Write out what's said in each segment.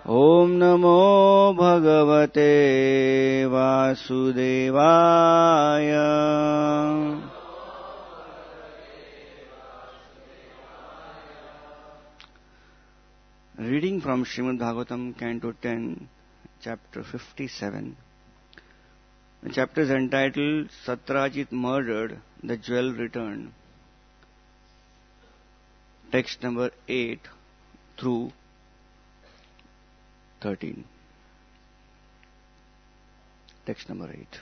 ॐ नमो भगवते वासुदेवाय। Reading from Srimad Bhagavatam, Canto 10, Chapter 57. The chapter is entitled Satrajit Murdered, the Jewel Returned. Text number 8 through 13. Text number 8.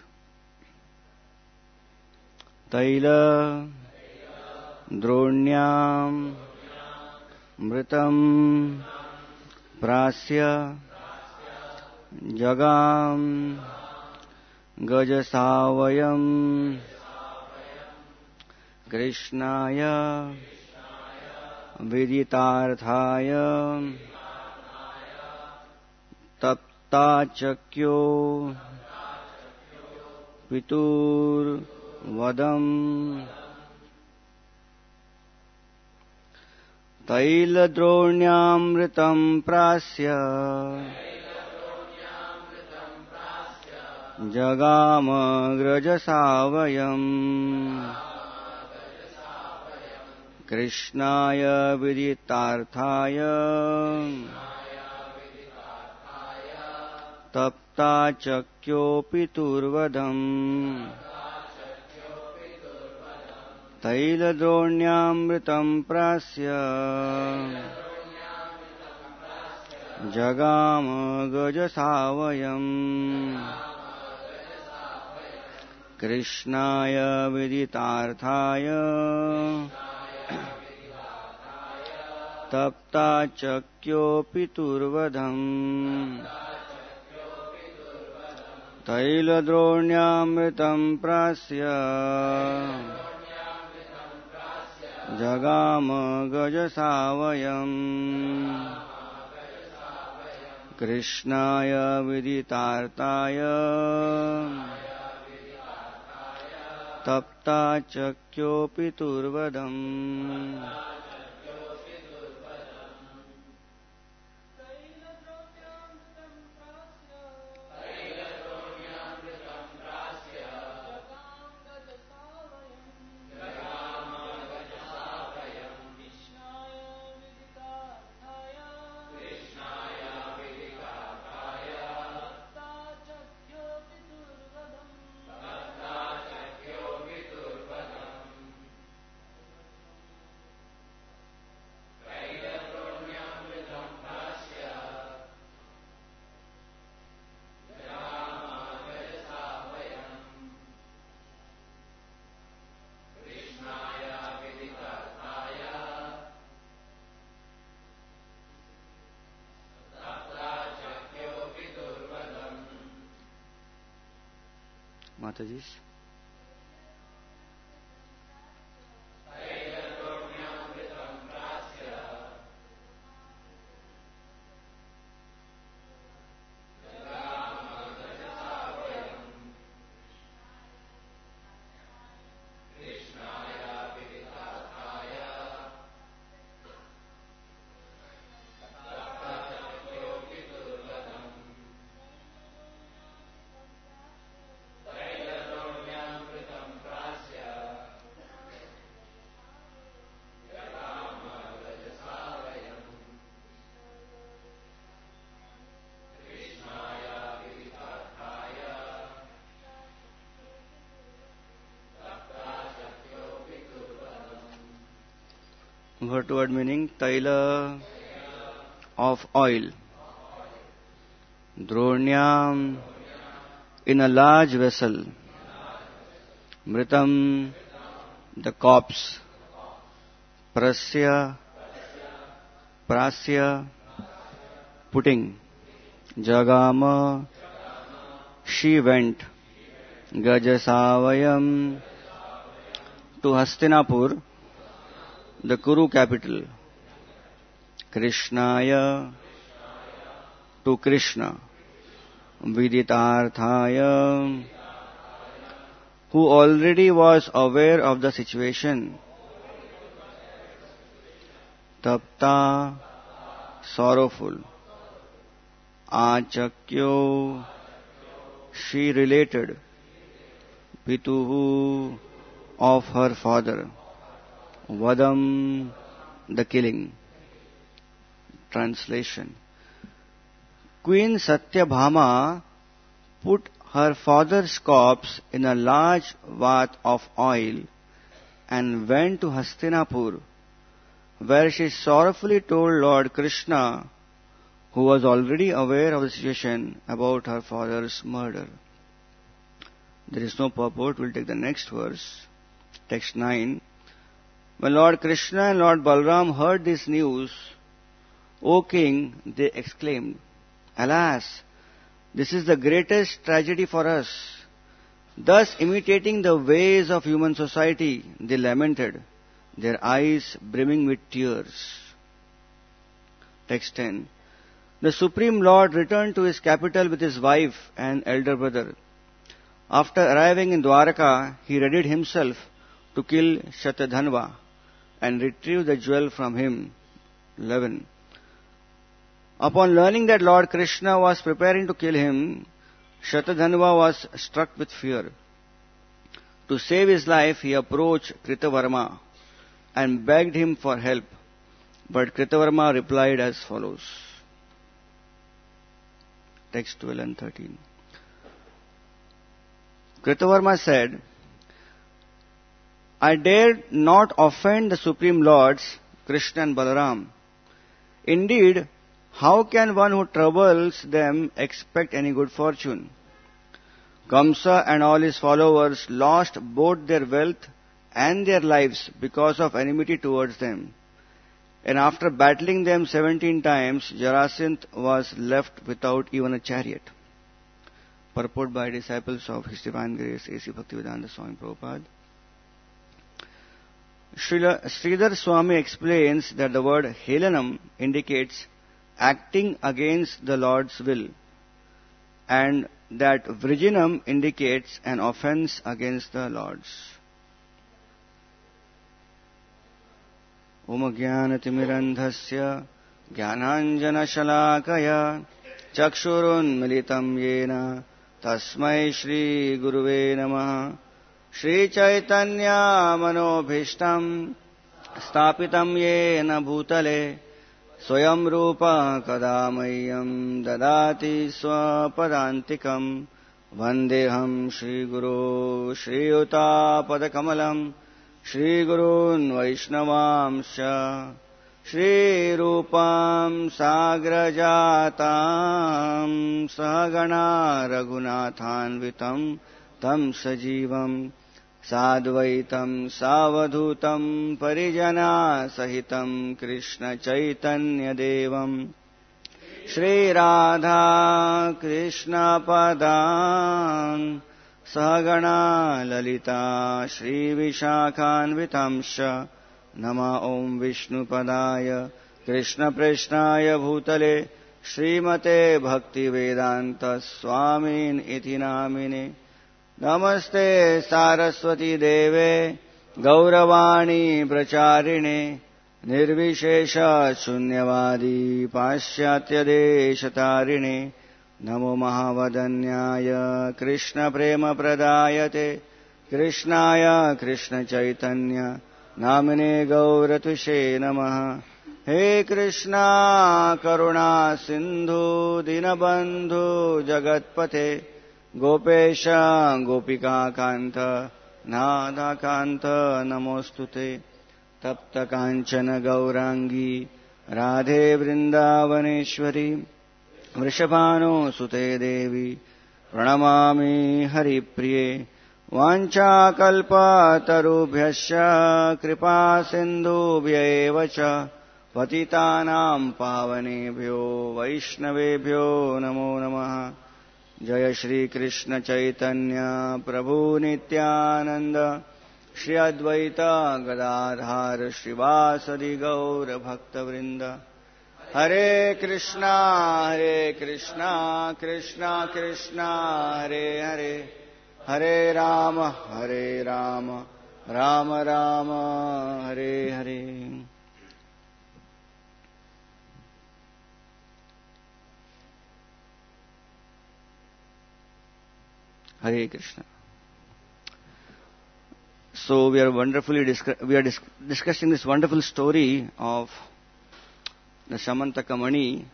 Taila Dronyam Mritam Prasya Jagam Gajasavayam Krishnaya Viditarthaya Taptachakyo Pitur Vadam Tailadronyamritam prasya Jagama grajasavayam Krishnaya viditarthaya Taptachakyopi turvadam Tailadronyamritam prasya Jagama gajasavayam Krishnaya viditarthaya Taptachakyopi turvadam Tailadronyamritam prasya Jagama gajasavayam Krishnaya viditarthaya Taptachakyopi turvadam. Mataji. Word to word meaning, Taila of oil. Dronyam in a large vessel. Mritam the corpse. Prasya putting. Jagama she went. Gajasavayam to Hastinapur, the Kuru capital. Krishnaya to Krishna. Viditarthaya who already was aware of the situation. Tapta sorrowful. Achakyo, she related Pituhu of her father, Vadam, the killing. Translation. Queen Satyabhama put her father's corpse in a large vat of oil and went to Hastinapur, where she sorrowfully told Lord Krishna, who was already aware of the situation, about her father's murder. There is no purport. We'll take the next verse. Text 9. When Lord Krishna and Lord Balram heard this news, O king, they exclaimed, Alas, this is the greatest tragedy for us. Thus, imitating the ways of human society, they lamented, their eyes brimming with tears. Text 10. The Supreme Lord returned to his capital with his wife and elder brother. After arriving in Dwaraka, he readied himself to kill Shatadhanva and retrieve the jewel from him. 11. Upon learning that Lord Krishna was preparing to kill him, Shatadhanva was struck with fear. To save his life, he approached Kritavarma and begged him for help. But Kritavarma replied as follows. Text 12 and 13. Kritavarma said, I dared not offend the Supreme Lords, Krishna and Balaram. Indeed, how can one who troubles them expect any good fortune? Kamsa and all his followers lost both their wealth and their lives because of enmity towards them. And after battling them 17 times, Jarasanth was left without even a chariot. Purport by disciples of His Divine Grace, A.C. Bhaktivedanta Swami Prabhupada. Sridhar Swami explains that the word Helanam indicates acting against the Lord's will, and that Vrijinam indicates an offense against the Lord's. Om Jnanatimirandhasya Jnananjana Shalakaya Chakshurunmilitam Yena Tasmai Shri Guruve Namaha. Shri Chaitanya Manobhishtam Stapitam Yena Bhutale Swayam Rupa Kadamayam Dadati Swapadantikam Vandeham Shri Guru Shri Yuta Padakamalam Shri Gurun Vaishnavamsha Shri Rupam Sagrajatam Sahagana Raghunathanvitam Tam Sajivam Sadvaitam Savadhutam Parijana Sahitam Krishna Chaitanya Devam Shri Radha Krishna Padan Sahagana Lalita Shri Vishakhanvitamsha Nama Om Vishnu Padaya Krishna Preshnaya Bhutale Srimate Bhakti Vedanta Swamin Iti Namine Namaste Saraswati Deve Gauravani Pracharine Nirvishesha Shunyavadi Paschatya Deshatarine Namo Mahavadanyaya Krishna Prema Pradayate Krishnaya Krishna Chaitanya Namine Gauratushe Namaha. He Krishna Karuna Sindhu Dinabandhu Jagatpate Gopesha Gopika Kanta Nada Kanta Namostute Tapta Kanchana Gaurangi Radhe Vrindavaneshwari Vrishabhano Sute Devi Pranamami Haripriye Vancha Kalpa Tarubhyasya Kripa Sindhubhya Evacha Patitanam Pavanebhyo Vaishnavebhyo Namo Namaha. Jaya Shri Krishna Chaitanya Prabhu Nityananda Shri Advaita Gadadhar Srivasadi Gaura Bhakta Vrinda. Hare Krishna Krishna Krishna Hare Hare Hare Rama Rama Rama Hare Hare. Hare Krishna. So we are discussing this wonderful story of the Samantaka Mani,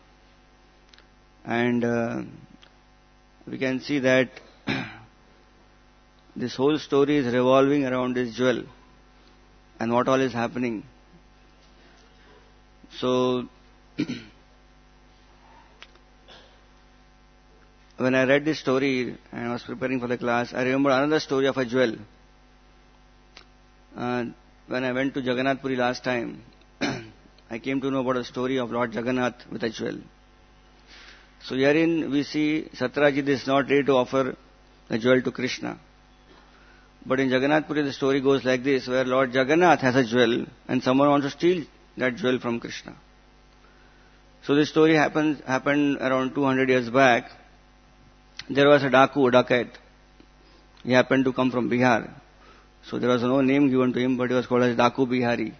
and we can see that this whole story is revolving around this jewel and what all is happening. So when I read this story and I was preparing for the class, I remember another story of a jewel. When I went to Jagannath Puri last time, I came to know about a story of Lord Jagannath with a jewel. So herein we see Satyajit is not ready to offer a jewel to Krishna. But in Jagannath Puri the story goes like this, where Lord Jagannath has a jewel and someone wants to steal that jewel from Krishna. So this story happened around 200 years back. There was a dacoit. He happened to come from Bihar. So there was no name given to him, but he was called as Daku Bihari.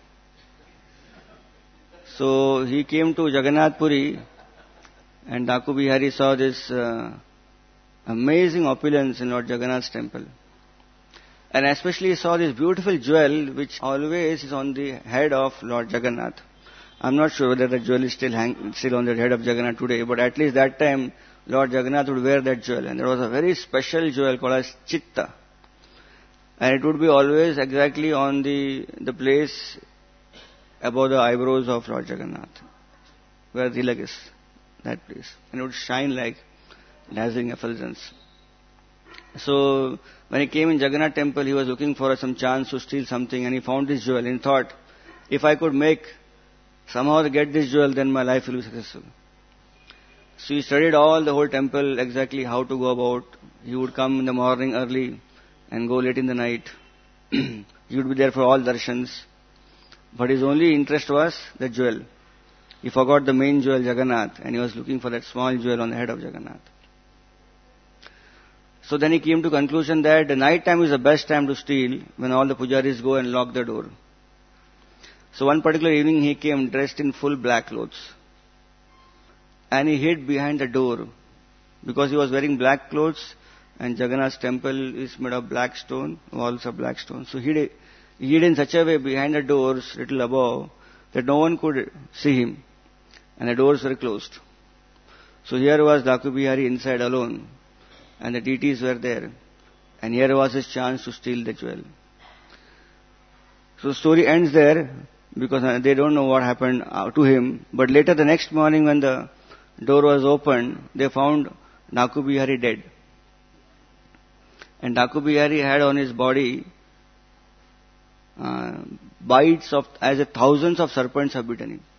So he came to Jagannath Puri, and Daku Bihari saw this amazing opulence in Lord Jagannath's temple. And especially he saw this beautiful jewel which always is on the head of Lord Jagannath. I'm not sure whether the jewel is still on the head of Jagannath today, but at least that time Lord Jagannath would wear that jewel. And there was a very special jewel called as Chitta. And it would be always exactly on the place above the eyebrows of Lord Jagannath, where Tilak is, that place. And it would shine like dazzling effulgence. So when he came in Jagannath temple, he was looking for some chance to steal something, and he found this jewel and he thought, if I could somehow get this jewel, then my life will be successful. So he studied all the whole temple, exactly how to go about. He would come in the morning early and go late in the night. He would be there for all darshans. But his only interest was the jewel. He forgot the main jewel, Jagannath, and he was looking for that small jewel on the head of Jagannath. So then he came to conclusion that the night time is the best time to steal, when all the pujaris go and lock the door. So one particular evening he came dressed in full black clothes. And he hid behind the door, because he was wearing black clothes, and Jagannath's temple is made of black stone, walls are black stone. So he hid in such a way behind the doors, little above, that no one could see him. And the doors were closed. So here was Daku Bihari inside alone, and the deities were there. And here was his chance to steal the jewel. So the story ends there, because they don't know what happened to him. But later, the next morning, when the door was opened, they found Daku Bihari dead. And Daku Bihari had on his body bites as if thousands of serpents have bitten him.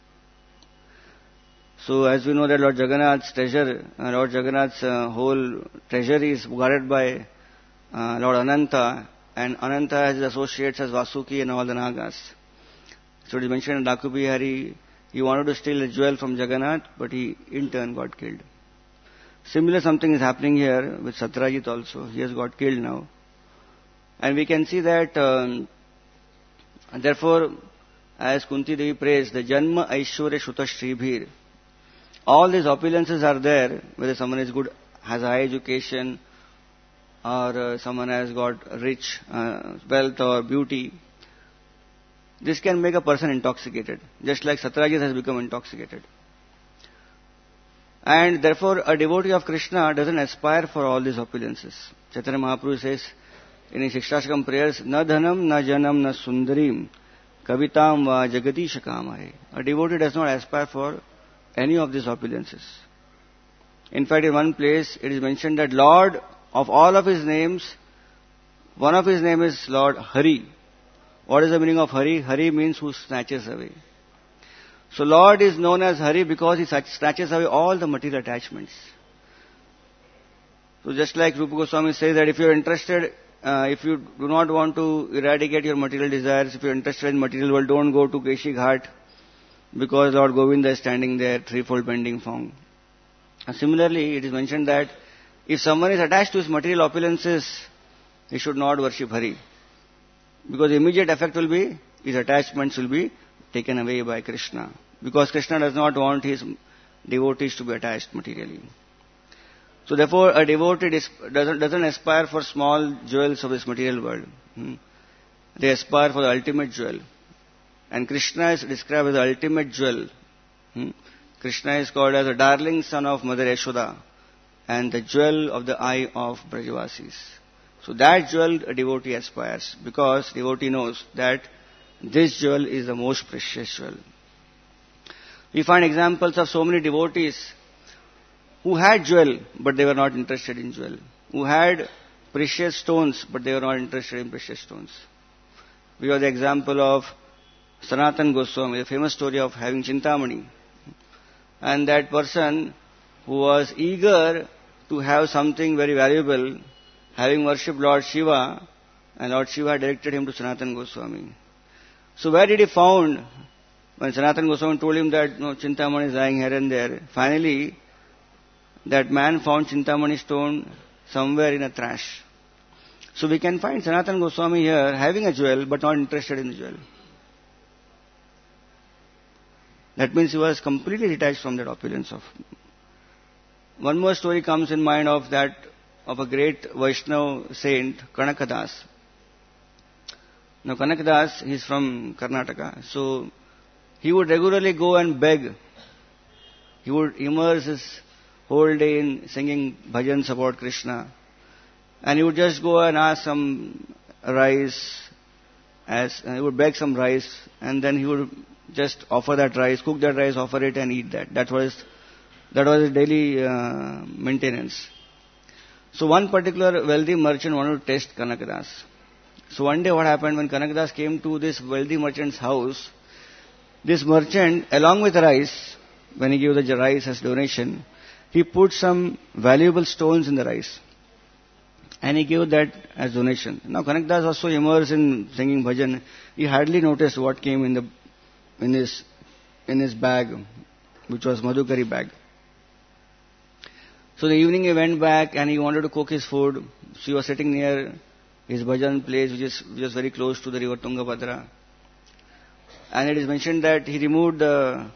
So as we know that Lord Jagannath's whole treasury is guarded by Lord Ananta, and Ananta has his associates as Vasuki and all the Nagas. So it is mentioned in Daku Bihari, he wanted to steal a jewel from Jagannath, but he in turn got killed. Similar something is happening here with Satyajit also. He has got killed now. And we can see that, therefore, as Kunti Devi prays, the Janma Aishwarya Shuta Shribhir, all these opulences are there, whether someone is good, has high education, or someone has got rich wealth or beauty. This can make a person intoxicated, just like Satyajit has become intoxicated. And therefore, a devotee of Krishna doesn't aspire for all these opulences. Chaitanya Mahaprabhu says in his Shikshashakam prayers, Na dhanam, na janam, na sundarim, kavitam va jagadisha kamahe. A devotee does not aspire for any of these opulences. In fact, in one place, it is mentioned that Lord, of all of his names, one of his names is Lord Hari. What is the meaning of Hari? Hari means who snatches away. So Lord is known as Hari because he snatches away all the material attachments. So just like Rupa Goswami says that if you are interested, if you do not want to eradicate your material desires, if you are interested in material world, don't go to Keshi Ghat, because Lord Govinda is standing there, threefold bending form. And similarly, it is mentioned that if someone is attached to his material opulences, he should not worship Hari. Because the immediate effect will be, his attachments will be taken away by Krishna. Because Krishna does not want his devotees to be attached materially. So therefore, a devotee doesn't aspire for small jewels of this material world. They aspire for the ultimate jewel. And Krishna is described as the ultimate jewel. Krishna is called as the darling son of Mother Yashoda and the jewel of the eye of Brajavasis. So that jewel a devotee aspires, because devotee knows that this jewel is the most precious jewel. We find examples of so many devotees who had jewel but they were not interested in jewel, who had precious stones but they were not interested in precious stones. We have the example of Sanatan Goswami, the famous story of having Chintamani. And that person who was eager to have something very valuable, having worshipped Lord Shiva, and Lord Shiva directed him to Sanatan Goswami. So where did he found? When Sanatan Goswami told him that no, Chintamani is lying here and there, finally that man found Chintamani stone somewhere in a trash. So we can find Sanatan Goswami here having a jewel but not interested in the jewel. That means he was completely detached from that opulence of. One more story comes in mind of that of a great Vaishnava saint, Kanakadas. Now Kanakadas, he is from Karnataka, so he would regularly go and beg. He would immerse his whole day in singing bhajans about Krishna. And he would just go and ask some rice, he would beg some rice, and then he would just offer that rice, cook that rice, offer it and eat that. That was his daily maintenance. So one particular wealthy merchant wanted to test Kanakadas. So one day what happened, when Kanakadas came to this wealthy merchant's house, this merchant, along with the rice, when he gave the rice as donation, he put some valuable stones in the rice. And he gave that as donation. Now Kanakadas was so immersed in singing bhajan, he hardly noticed what came in his bag, which was Madhukari bag. So the evening he went back and he wanted to cook his food. So he was sitting near his bhajan place, which is very close to the river Tungabhadra. And it is mentioned that he removed the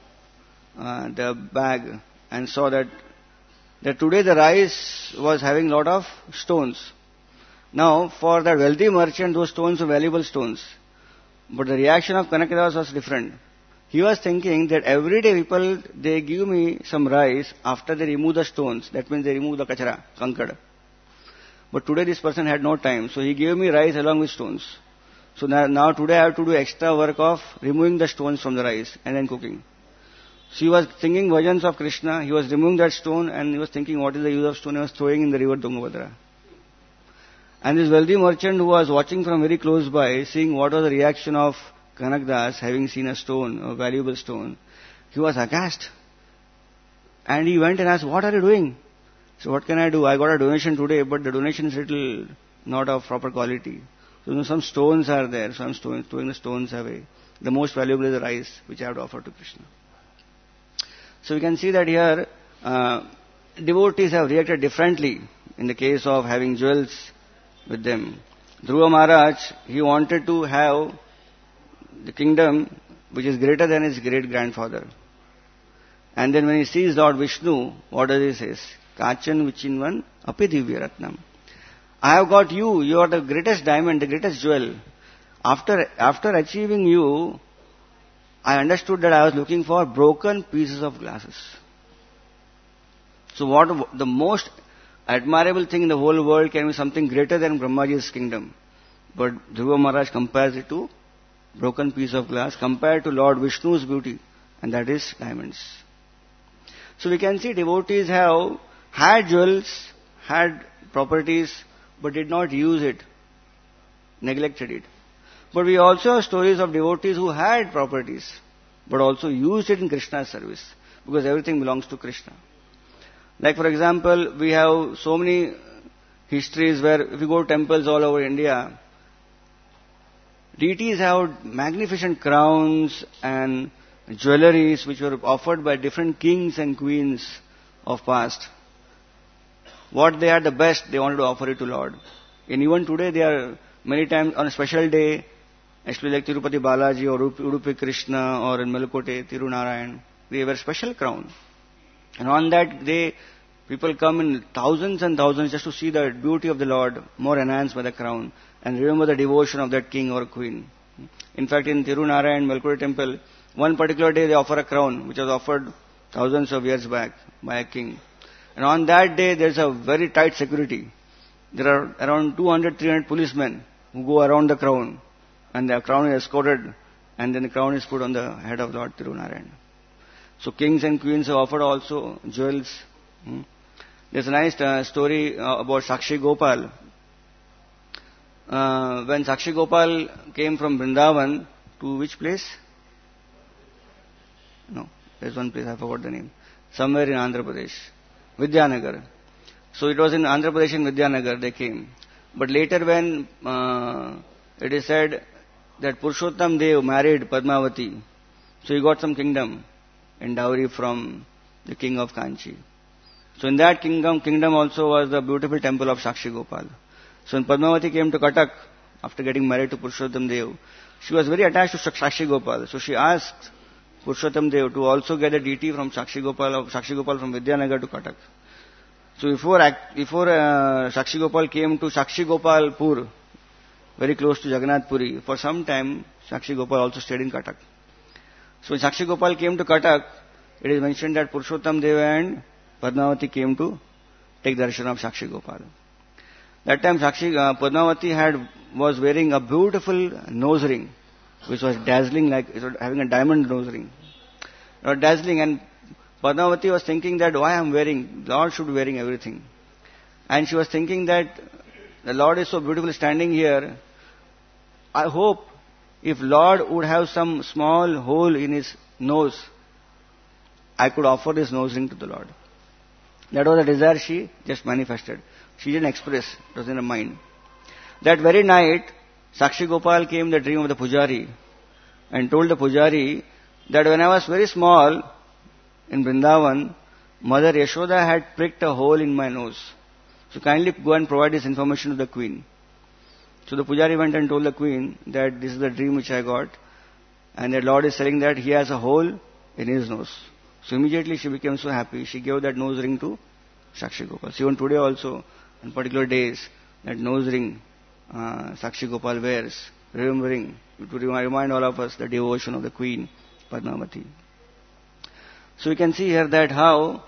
bag and saw that today the rice was having a lot of stones. Now, for that wealthy merchant, those stones were valuable stones. But the reaction of Kanakadas was different. He was thinking that every day people, they give me some rice after they remove the stones. That means they remove the kachara, kankad. But today this person had no time, so he gave me rice along with stones. So now today I have to do extra work of removing the stones from the rice and then cooking. So he was singing bhajans of Krishna, he was removing that stone and he was thinking what is the use of stone, he was throwing in the river Tungabhadra. And this wealthy merchant who was watching from very close by, seeing what was the reaction of Kanakadas having seen a stone, a valuable stone, he was aghast. And he went and asked, what are you doing? So what can I do? I got a donation today, but the donation is little not of proper quality. So some stones are there, so I'm throwing the stones away. The most valuable is the rice, which I have to offer to Krishna. So we can see that here, devotees have reacted differently in the case of having jewels with them. Dhruva Maharaj, he wanted to have the kingdom which is greater than his great-grandfather. And then when he sees Lord Vishnu, what does he say? Kachan vichinvan api divya ratnam. I have got you, you are the greatest diamond, the greatest jewel. After achieving you, I understood that I was looking for broken pieces of glasses. So what the most admirable thing in the whole world can be something greater than Brahmaji's kingdom. But Dhruva Maharaj compares it to broken piece of glass compared to Lord Vishnu's beauty, and that is diamonds. So we can see devotees have had jewels, had properties, but did not use it, neglected it. But we also have stories of devotees who had properties, but also used it in Krishna's service, because everything belongs to Krishna. Like for example, we have so many histories where if you go to temples all over India, deities have magnificent crowns and jewelries which were offered by different kings and queens of past. What they had the best, they wanted to offer it to Lord. And even today, they are many times on a special day, actually like Tirupati Balaji or Udupi Krishna or in Melukote, Tirunarayan, they wear special crown. And on that day, People come in thousands and thousands just to see the beauty of the Lord, more enhanced by the crown, and remember the devotion of that king or queen. In fact, in Tirunarayan Melkuri temple, one particular day they offer a crown, which was offered thousands of years back by a king. And on that day, there's a very tight security. There are around 200, 300 policemen who go around the crown, and the crown is escorted, and then the crown is put on the head of Lord Tirunarayan. So kings and queens have offered also jewels. There's a nice story about Sakshi Gopal. When Sakshi Gopal came from Vrindavan to which place? No, there's one place, I forgot the name. Somewhere in Andhra Pradesh. Vidyanagar. So it was in Andhra Pradesh in Vidyanagar they came. But later when it is said that Purushottam Dev married Padmavati, so he got some kingdom in dowry from the king of Kanchi. So in that kingdom also was the beautiful temple of Sakshi Gopal. So when Padmavati came to Cuttack after getting married to Purushottam Dev, she was very attached to Sakshi Gopal. So she asked Purushottam Dev to also get a deity from Sakshi Gopal from Vidyanagar to Cuttack. So before Sakshi Gopal came to Sakshi Gopal Pur, very close to Jagannath Puri, for some time Sakshi Gopal also stayed in Cuttack. So when Sakshi Gopal came to Cuttack, it is mentioned that Purushottam Dev and Padmavati came to take darshan of Sakshi Gopal. That time Padmavati was wearing a beautiful nose ring, which was dazzling, like it was having a diamond nose ring. It was dazzling, and Padmavati was thinking that why I am wearing, Lord should be wearing everything. And she was thinking that the Lord is so beautiful standing here. I hope if Lord would have some small hole in his nose, I could offer this nose ring to the Lord. That was a desire she just manifested. She didn't express, it was in her mind. That very night, Sakshi Gopal came in the dream of the Pujari and told the Pujari that when I was very small in Vrindavan, Mother Yashoda had pricked a hole in my nose. So kindly go and provide this information to the queen. So the Pujari went and told the queen that this is the dream which I got, and that Lord is saying that he has a hole in his nose. So immediately she became so happy, she gave that nose ring to Sakshi Gopal. So even today also, on particular days, that nose ring Sakshi Gopal wears, remembering, to remind all of us the devotion of the Queen Padmavati. So we can see here that how,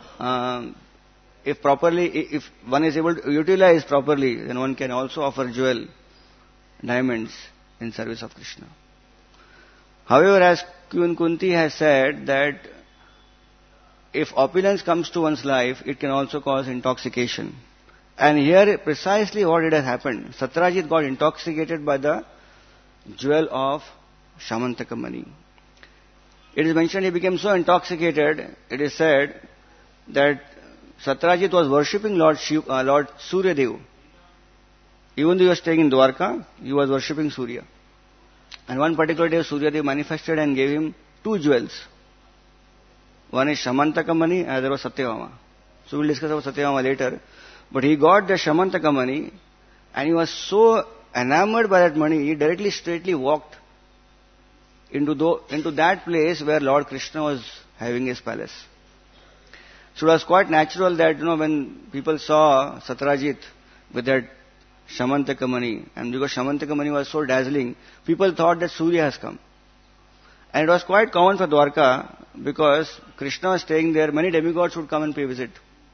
if one is able to utilize properly, then one can also offer jewel, diamonds in service of Krishna. However, as Queen Kunti has said that if opulence comes to one's life, it can also cause intoxication. And here precisely what it has happened. Satyajit got intoxicated by the jewel of Shamantaka Mani. It is mentioned he became so intoxicated, it is said that Satyajit was worshipping Lord Surya Dev. Even though he was staying in Dwarka, he was worshipping Surya. And one particular day Surya Dev manifested and gave him two jewels. One is Shamantaka Mani, and the other was Satyabhama. So we'll discuss about Satyabhama later. But he got the Shamantaka Mani, and he was so enamored by that money, he directly straightly walked into that place where Lord Krishna was having his palace. So it was quite natural that, when people saw Satyajit with that Shamantaka Mani, and because Shamantaka Mani was so dazzling, people thought that Surya has come. And it was quite common for Dwarka, because Krishna was staying there, many demigods would come and pay visit.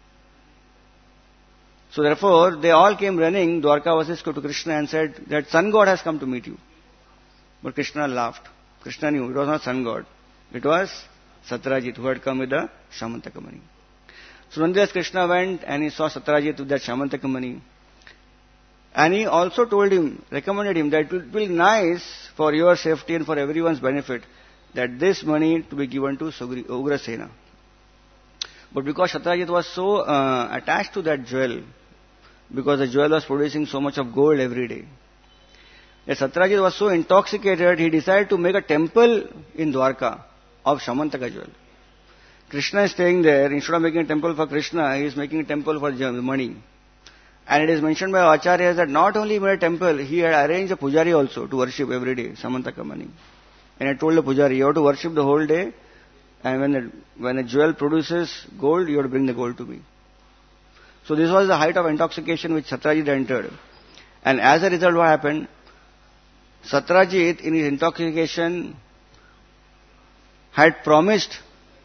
So therefore, they all came running, Dwarka Vasishtha, to Krishna and said that sun god has come to meet you. But Krishna laughed. Krishna knew it was not sun god. It was Satyajit who had come with the Shamantaka Mani. So nonetheless, Krishna went and he saw Satyajit with that Shamantaka Mani. And he also recommended him that it will be nice for your safety and for everyone's benefit that this money to be given to Ugrasena. But because Satyajit was so attached to that jewel, because the jewel was producing so much of gold every day, that Satyajit was so intoxicated, he decided to make a temple in Dwarka of Shamantaka jewel. Krishna is staying there. Instead of making a temple for Krishna, he is making a temple for money. And it is mentioned by Acharyas that not only made a temple, he had arranged a pujari also to worship every day, Shamantaka Mani. And I told the pujari, you have to worship the whole day, and when a jewel produces gold, you have to bring the gold to me. So this was the height of intoxication which Satyajit entered. And as a result, what happened? Satyajit, in his intoxication, had promised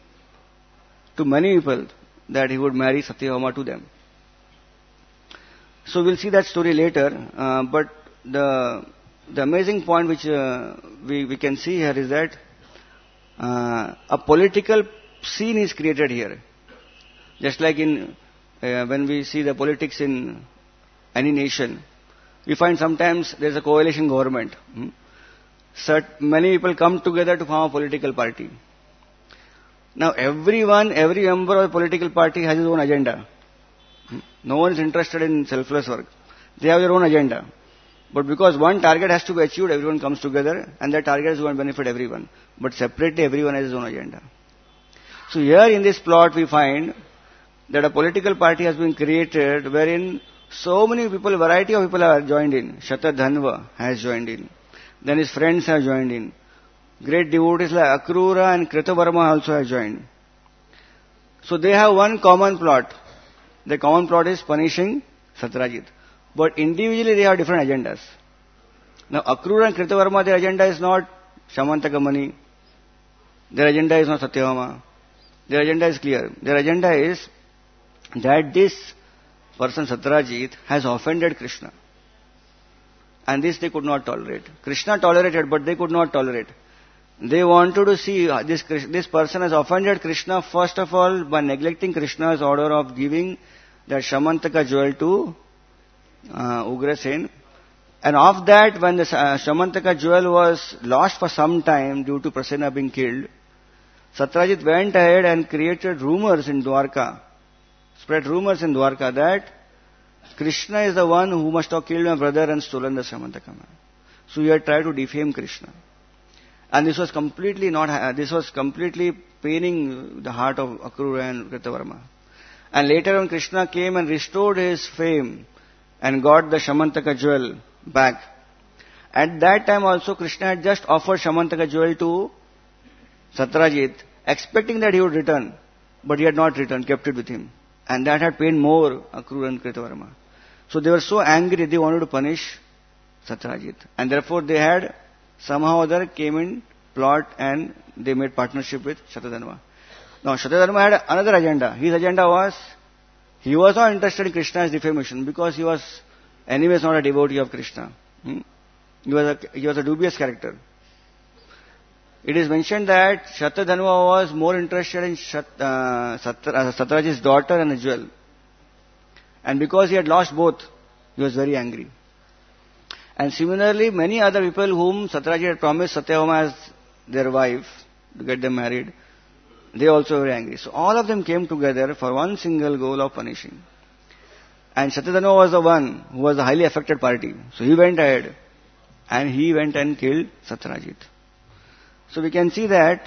to many people that he would marry Satyabhama to them. So we'll see that story later. But the amazing point which we can see here is that a political scene is created here. Just like in when we see the politics in any nation, we find sometimes there's a coalition government. Many people come together to form a political party. Now every member of the political party has his own agenda. No one is interested in selfless work. They have their own agenda. But because one target has to be achieved, everyone comes together and that target is going to benefit everyone. But separately, everyone has his own agenda. So here in this plot, we find that a political party has been created wherein so many people, variety of people have joined in. Shatadhanva has joined in. Then his friends have joined in. Great devotees like Akrura and Kritavarma also have joined. So they have one common plot. The common plot is punishing Satyajit. But individually they have different agendas. Now Akrura and Kritavarma, their agenda is not Shamantaka money. Their agenda is not Satyabhama. Their agenda is clear. Their agenda is that this person Satyajit has offended Krishna. And this they could not tolerate. Krishna tolerated, but they could not tolerate. They wanted to see this person has offended Krishna, first of all, by neglecting Krishna's order of giving that Shamantaka jewel to Ugrasen. And of that, when the Shamantaka jewel was lost for some time due to Prasenna being killed, Satyajit went ahead and created rumors in Dwarka, spread rumors in Dwarka that Krishna is the one who must have killed my brother and stolen the Shamantaka. So he had tried to defame Krishna. And this was completely paining the heart of Akrura and Kritavarma. And later when Krishna came and restored his fame and got the Shamantaka jewel back, at that time also Krishna had just offered Shamantaka jewel to Satyajit, expecting that he would return. But he had not returned, kept it with him. And that had pained more Akrura and Kritavarma. So they were so angry, they wanted to punish Satyajit. And therefore they had somehow or other came in plot and they made partnership with Shatadhanva. Now Shatadhanva had another agenda. His agenda was, he was not interested in Krishna's defamation because he was anyways not a devotee of Krishna. He was a dubious character. It is mentioned that Shatadhanva was more interested in Satyajit's daughter and the jewel. And because he had lost both, he was very angry. And similarly, many other people whom Satyajit had promised Satyabhama as their wife to get them married, they also were angry. So all of them came together for one single goal of punishing. And Shatadhanva was the one who was the highly affected party. So he went ahead and he went and killed Satyajit. So we can see that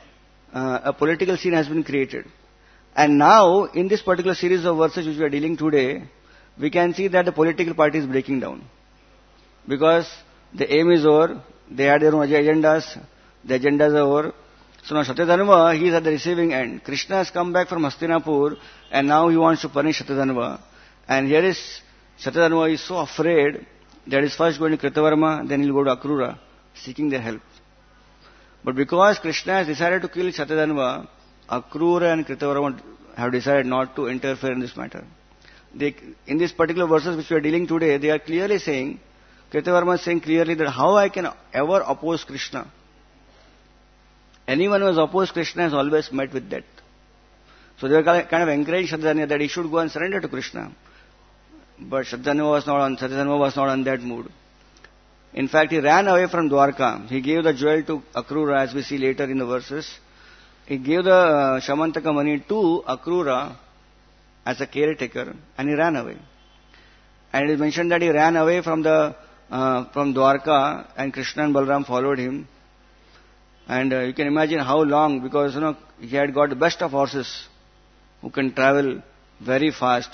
a political scene has been created. And now, in this particular series of verses which we are dealing today, we can see that the political party is breaking down. Because the aim is over, they had their own agendas, the agendas are over. So now Shatadhanva, he is at the receiving end. Krishna has come back from Hastinapur and now he wants to punish Shatadhanva. And here is, Shatadhanva is so afraid that he's first going to Kritavarma, then he'll go to Akrura, seeking their help. But because Krishna has decided to kill Shatadhanva, Akrura and Kritavarma have decided not to interfere in this matter. In these particular verses which we are dealing today, they are clearly saying, Kritavarma is saying clearly that how I can ever oppose Krishna. Anyone who has opposed Krishna has always met with death. So they were kind of encouraging Shatadhanva that he should go and surrender to Krishna. But Shatadhanva was not on that mood. In fact, he ran away from Dwarka. He gave the jewel to Akrura, as we see later in the verses. He gave the Shamantaka money to Akrura as a caretaker, and he ran away. And it is mentioned that he ran away from Dwarka, and Krishna and Balaram followed him. And you can imagine how long, because he had got the best of horses who can travel very fast.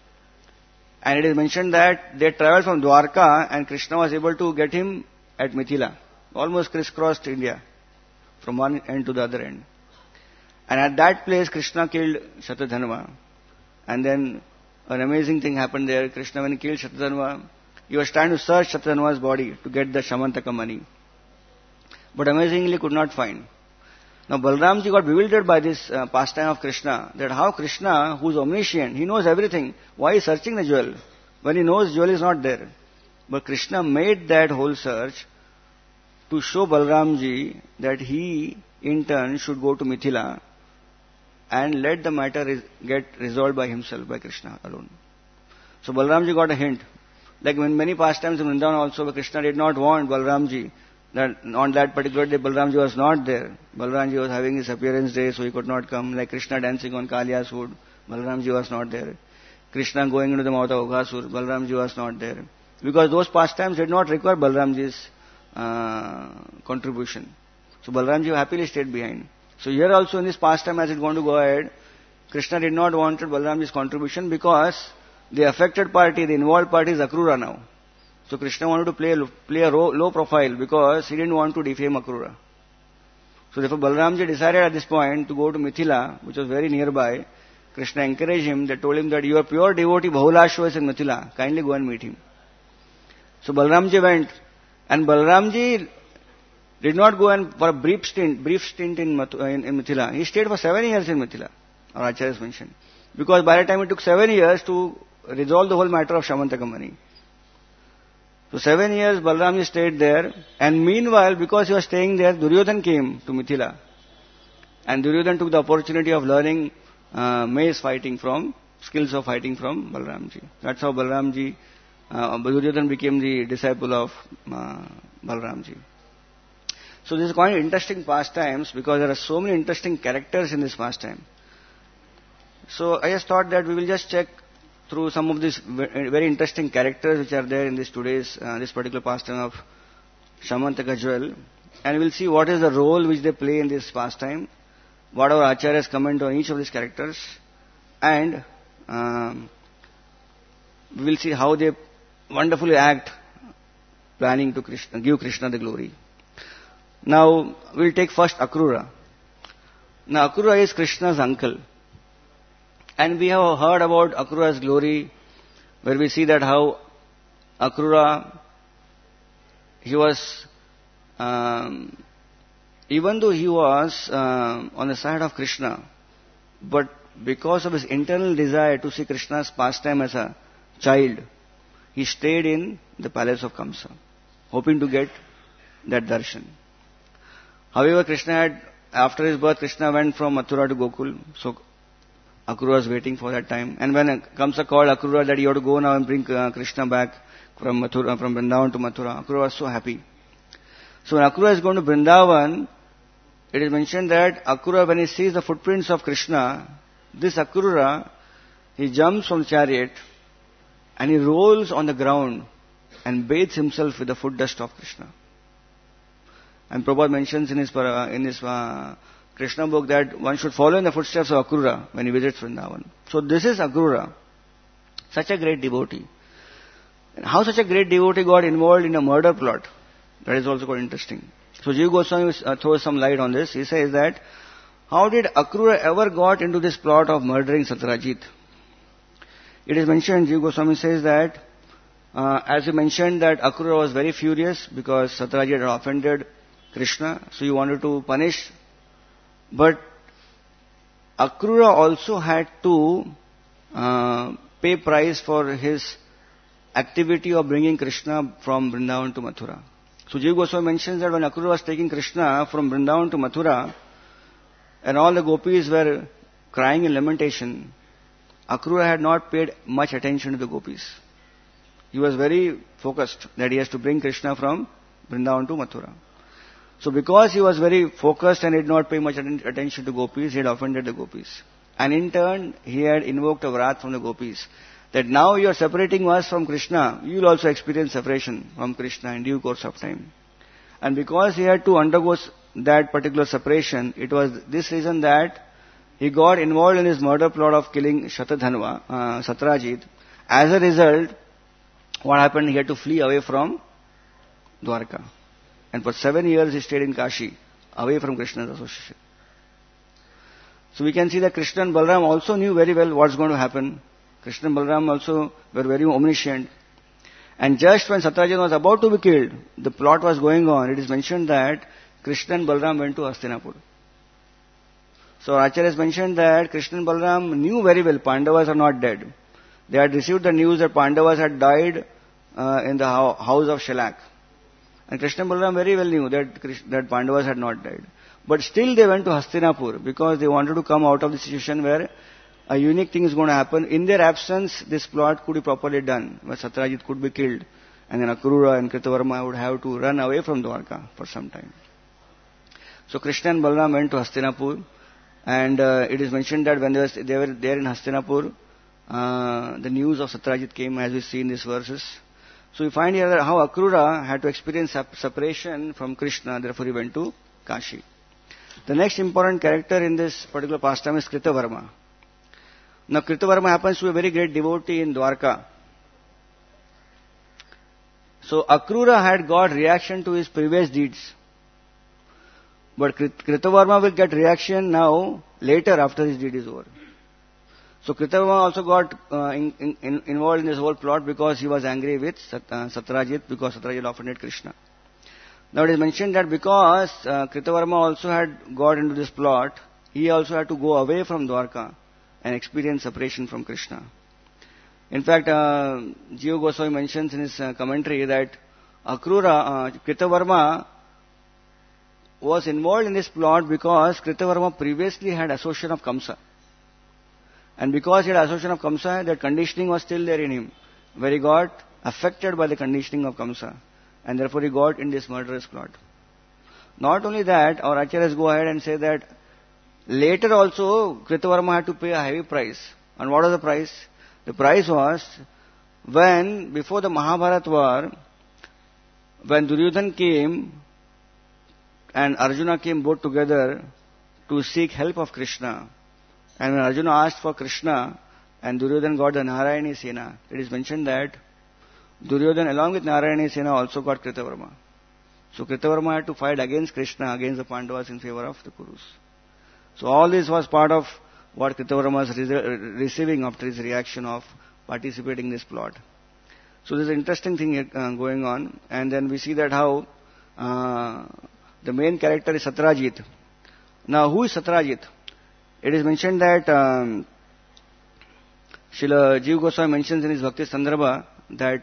And it is mentioned that they traveled from Dwarka and Krishna was able to get him at Mithila. Almost crisscrossed India from one end to the other end. And at that place Krishna killed Shatadhanva. And then an amazing thing happened there. Krishna, when he killed Shatadhanva, he was trying to search Shatadhanva's body to get the Shamantaka money. But amazingly could not find. Now Balramji got bewildered by this pastime of Krishna, that how Krishna, who is omniscient, he knows everything, why he is searching the jewel when he knows jewel is not there. But Krishna made that whole search to show Balramji that he in turn should go to Mithila and let the matter get resolved by himself, by Krishna alone. So Balramji got a hint. Like in many pastimes in Vrindavan also, Krishna did not want Balramji, that on that particular day Balramji was not there. Balramji was having his appearance day, so he could not come. Like Krishna dancing on Kaliya's hood, Balramji was not there. Krishna going into the mouth of Aghasur, Balramji was not there. Because those pastimes did not require Balramji's contribution. So Balramji happily stayed behind. So here also in this pastime as it's going to go ahead, Krishna did not want Balramji's contribution because the affected party, the involved party is Akrura now. So Krishna wanted to play a low profile because he didn't want to defame Akrura. So therefore Balramji decided at this point to go to Mithila, which was very nearby. Krishna encouraged him, they told him that your pure devotee Bahulashva is in Mithila, kindly go and meet him. So Balramji went, and Balramji did not go and for a brief stint in Mithila. He stayed for 7 years in Mithila, our Acharyas mentioned. Because by the time it took 7 years to resolve the whole matter of Shamantaka money. So 7 years Balramji stayed there, and meanwhile, because he was staying there, Duryodhan came to Mithila. And Duryodhan took the opportunity of learning mace fighting skills of fighting from Balramji. That's how Duryodhan became the disciple of Balramji. So this is quite interesting pastimes because there are so many interesting characters in this pastime. So I just thought that we will just check through some of these very interesting characters which are there in this particular pastime of Shamantaka jewel, and we will see what is the role which they play in this pastime, what our acharyas comment on each of these characters, and we will see how they wonderfully act, planning to give Krishna the glory. Now we will take first Akrura. Now Akrura is Krishna's uncle. And we have heard about Akrura's glory, where we see that how Akrura, he was, even though he was on the side of Krishna, but because of his internal desire to see Krishna's pastime as a child, he stayed in the palace of Kamsa, hoping to get that darshan. However, after his birth, Krishna went from Mathura to Gokul, so Akrura was waiting for that time. And when Kamsa called Akrura that he ought to go now and bring Krishna back from Vrindavan to Mathura, Akrura was so happy. So when Akrura is going to Vrindavan, it is mentioned that Akrura, when he sees the footprints of Krishna, this Akrura, he jumps from the chariot and he rolls on the ground and bathes himself with the foot dust of Krishna. And Prabhupada mentions in his Krishna book that one should follow in the footsteps of Akrura when he visits Vrindavan. So this is Akrura, such a great devotee. And how such a great devotee got involved in a murder plot, that is also quite interesting. So Jiva Goswami throws some light on this. He says that, how did Akrura ever got into this plot of murdering Satyajit? It is mentioned, Jiva Goswami says that, as he mentioned that Akrura was very furious because Satyajit had offended Krishna, so he wanted to punish. But Akrura also had to pay price for his activity of bringing Krishna from Vrindavan to Mathura. So Jiva Goswami mentions that when Akrura was taking Krishna from Vrindavan to Mathura, and all the gopis were crying in lamentation, Akrura had not paid much attention to the gopis. He was very focused that he has to bring Krishna from Vrindavan to Mathura. So because he was very focused and did not pay much attention to gopis, he had offended the gopis. And in turn, he had invoked a wrath from the gopis, that now you are separating us from Krishna, you will also experience separation from Krishna in due course of time. And because he had to undergo that particular separation, it was this reason that he got involved in his murder plot of killing Satyajit. As a result, what happened? He had to flee away from Dwarka. And for 7 years he stayed in Kashi, away from Krishna's association. So we can see that Krishna and Balaram also knew very well what's going to happen. Krishna and Balaram also were very omniscient. And just when Satyajit was about to be killed, the plot was going on, it is mentioned that Krishna and Balaram went to Hastinapur. So Acharya has mentioned that Krishna and Balaram knew very well Pandavas are not dead. They had received the news that Pandavas had died in the house of Shalak. And Krishna and Balaram very well knew that Pandavas had not died. But still they went to Hastinapur because they wanted to come out of the situation where a unique thing is going to happen. In their absence, this plot could be properly done, where Satyajit could be killed, and then Akrura and Kritavarma would have to run away from Dwarka for some time. So Krishna and Balaram went to Hastinapur, and it is mentioned that when they were there in Hastinapur, the news of Satyajit came, as we see in these verses. So we find here that how Akrura had to experience separation from Krishna, therefore he went to Kashi. The next important character in this particular pastime is Kritavarma. Now Kritavarma happens to be a very great devotee in Dwarka. So Akrura had got reaction to his previous deeds. But Kritavarma will get reaction now, later after his deed is over. So Kritavarma also got involved in this whole plot because he was angry with Satyajit, because Satyajit offended Krishna. Now it is mentioned that because Kritavarma also had got into this plot, he also had to go away from Dwarka and experience separation from Krishna. In fact, Jiva Goswami mentions in his commentary that Kritavarma was involved in this plot because Kritavarma previously had association of Kamsa. And because he had association of Kamsa, that conditioning was still there in him, where he got affected by the conditioning of Kamsa. And therefore he got in this murderous plot. Not only that, our acharyas go ahead and say that later also Kritavarma had to pay a heavy price. And what was the price? The price was when, before the Mahabharata war, when Duryodhana came and Arjuna came both together to seek help of Krishna. And when Arjuna asked for Krishna and Duryodhana got the Narayani Sena, it is mentioned that Duryodhana along with Narayani Sena also got Kritavarma. So Kritavarma had to fight against Krishna, against the Pandavas in favor of the Kurus. So all this was part of what Kritavarma was receiving after his reaction of participating in this plot. So there's an interesting thing going on. And then we see that how the main character is Satyajit. Now who is Satyajit? It is mentioned that Srila Jiva Goswami mentions in his Bhakti Sandarbha that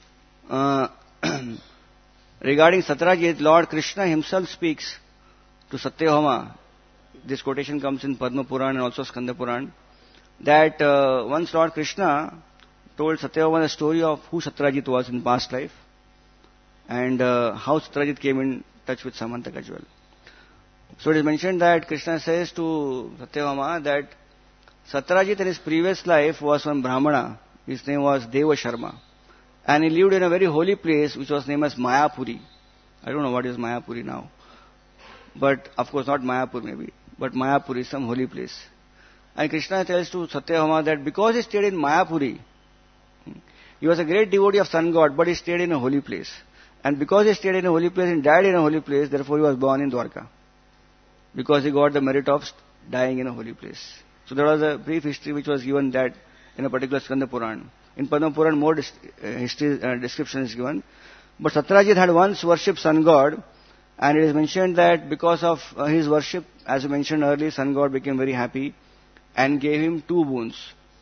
regarding Satyajit, Lord Krishna himself speaks to Satyabhama. This quotation comes in Padma Puran and also Skanda Puran. That once Lord Krishna told Satyabhama the story of who Satyajit was in past life and how Satyajit came in touch with Samantaka jewel. So it is mentioned that Krishna says to Satyabhama that Satyajit in his previous life was one Brahmana. His name was Deva Sharma. And he lived in a very holy place which was named as Mayapuri. I don't know what is Mayapuri now. But of course not Mayapur maybe. But Mayapuri is some holy place. And Krishna tells to Satyabhama that because he stayed in Mayapuri, he was a great devotee of sun god, but he stayed in a holy place. And because he stayed in a holy place and died in a holy place, therefore he was born in Dwarka. Because he got the merit of dying in a holy place. So there was a brief history which was given that in a particular Skanda Puran. In Padma Puran more history description is given. But Satyajit had once worshipped sun god, and it is mentioned that because of his worship, as I mentioned earlier, sun god became very happy and gave him two boons.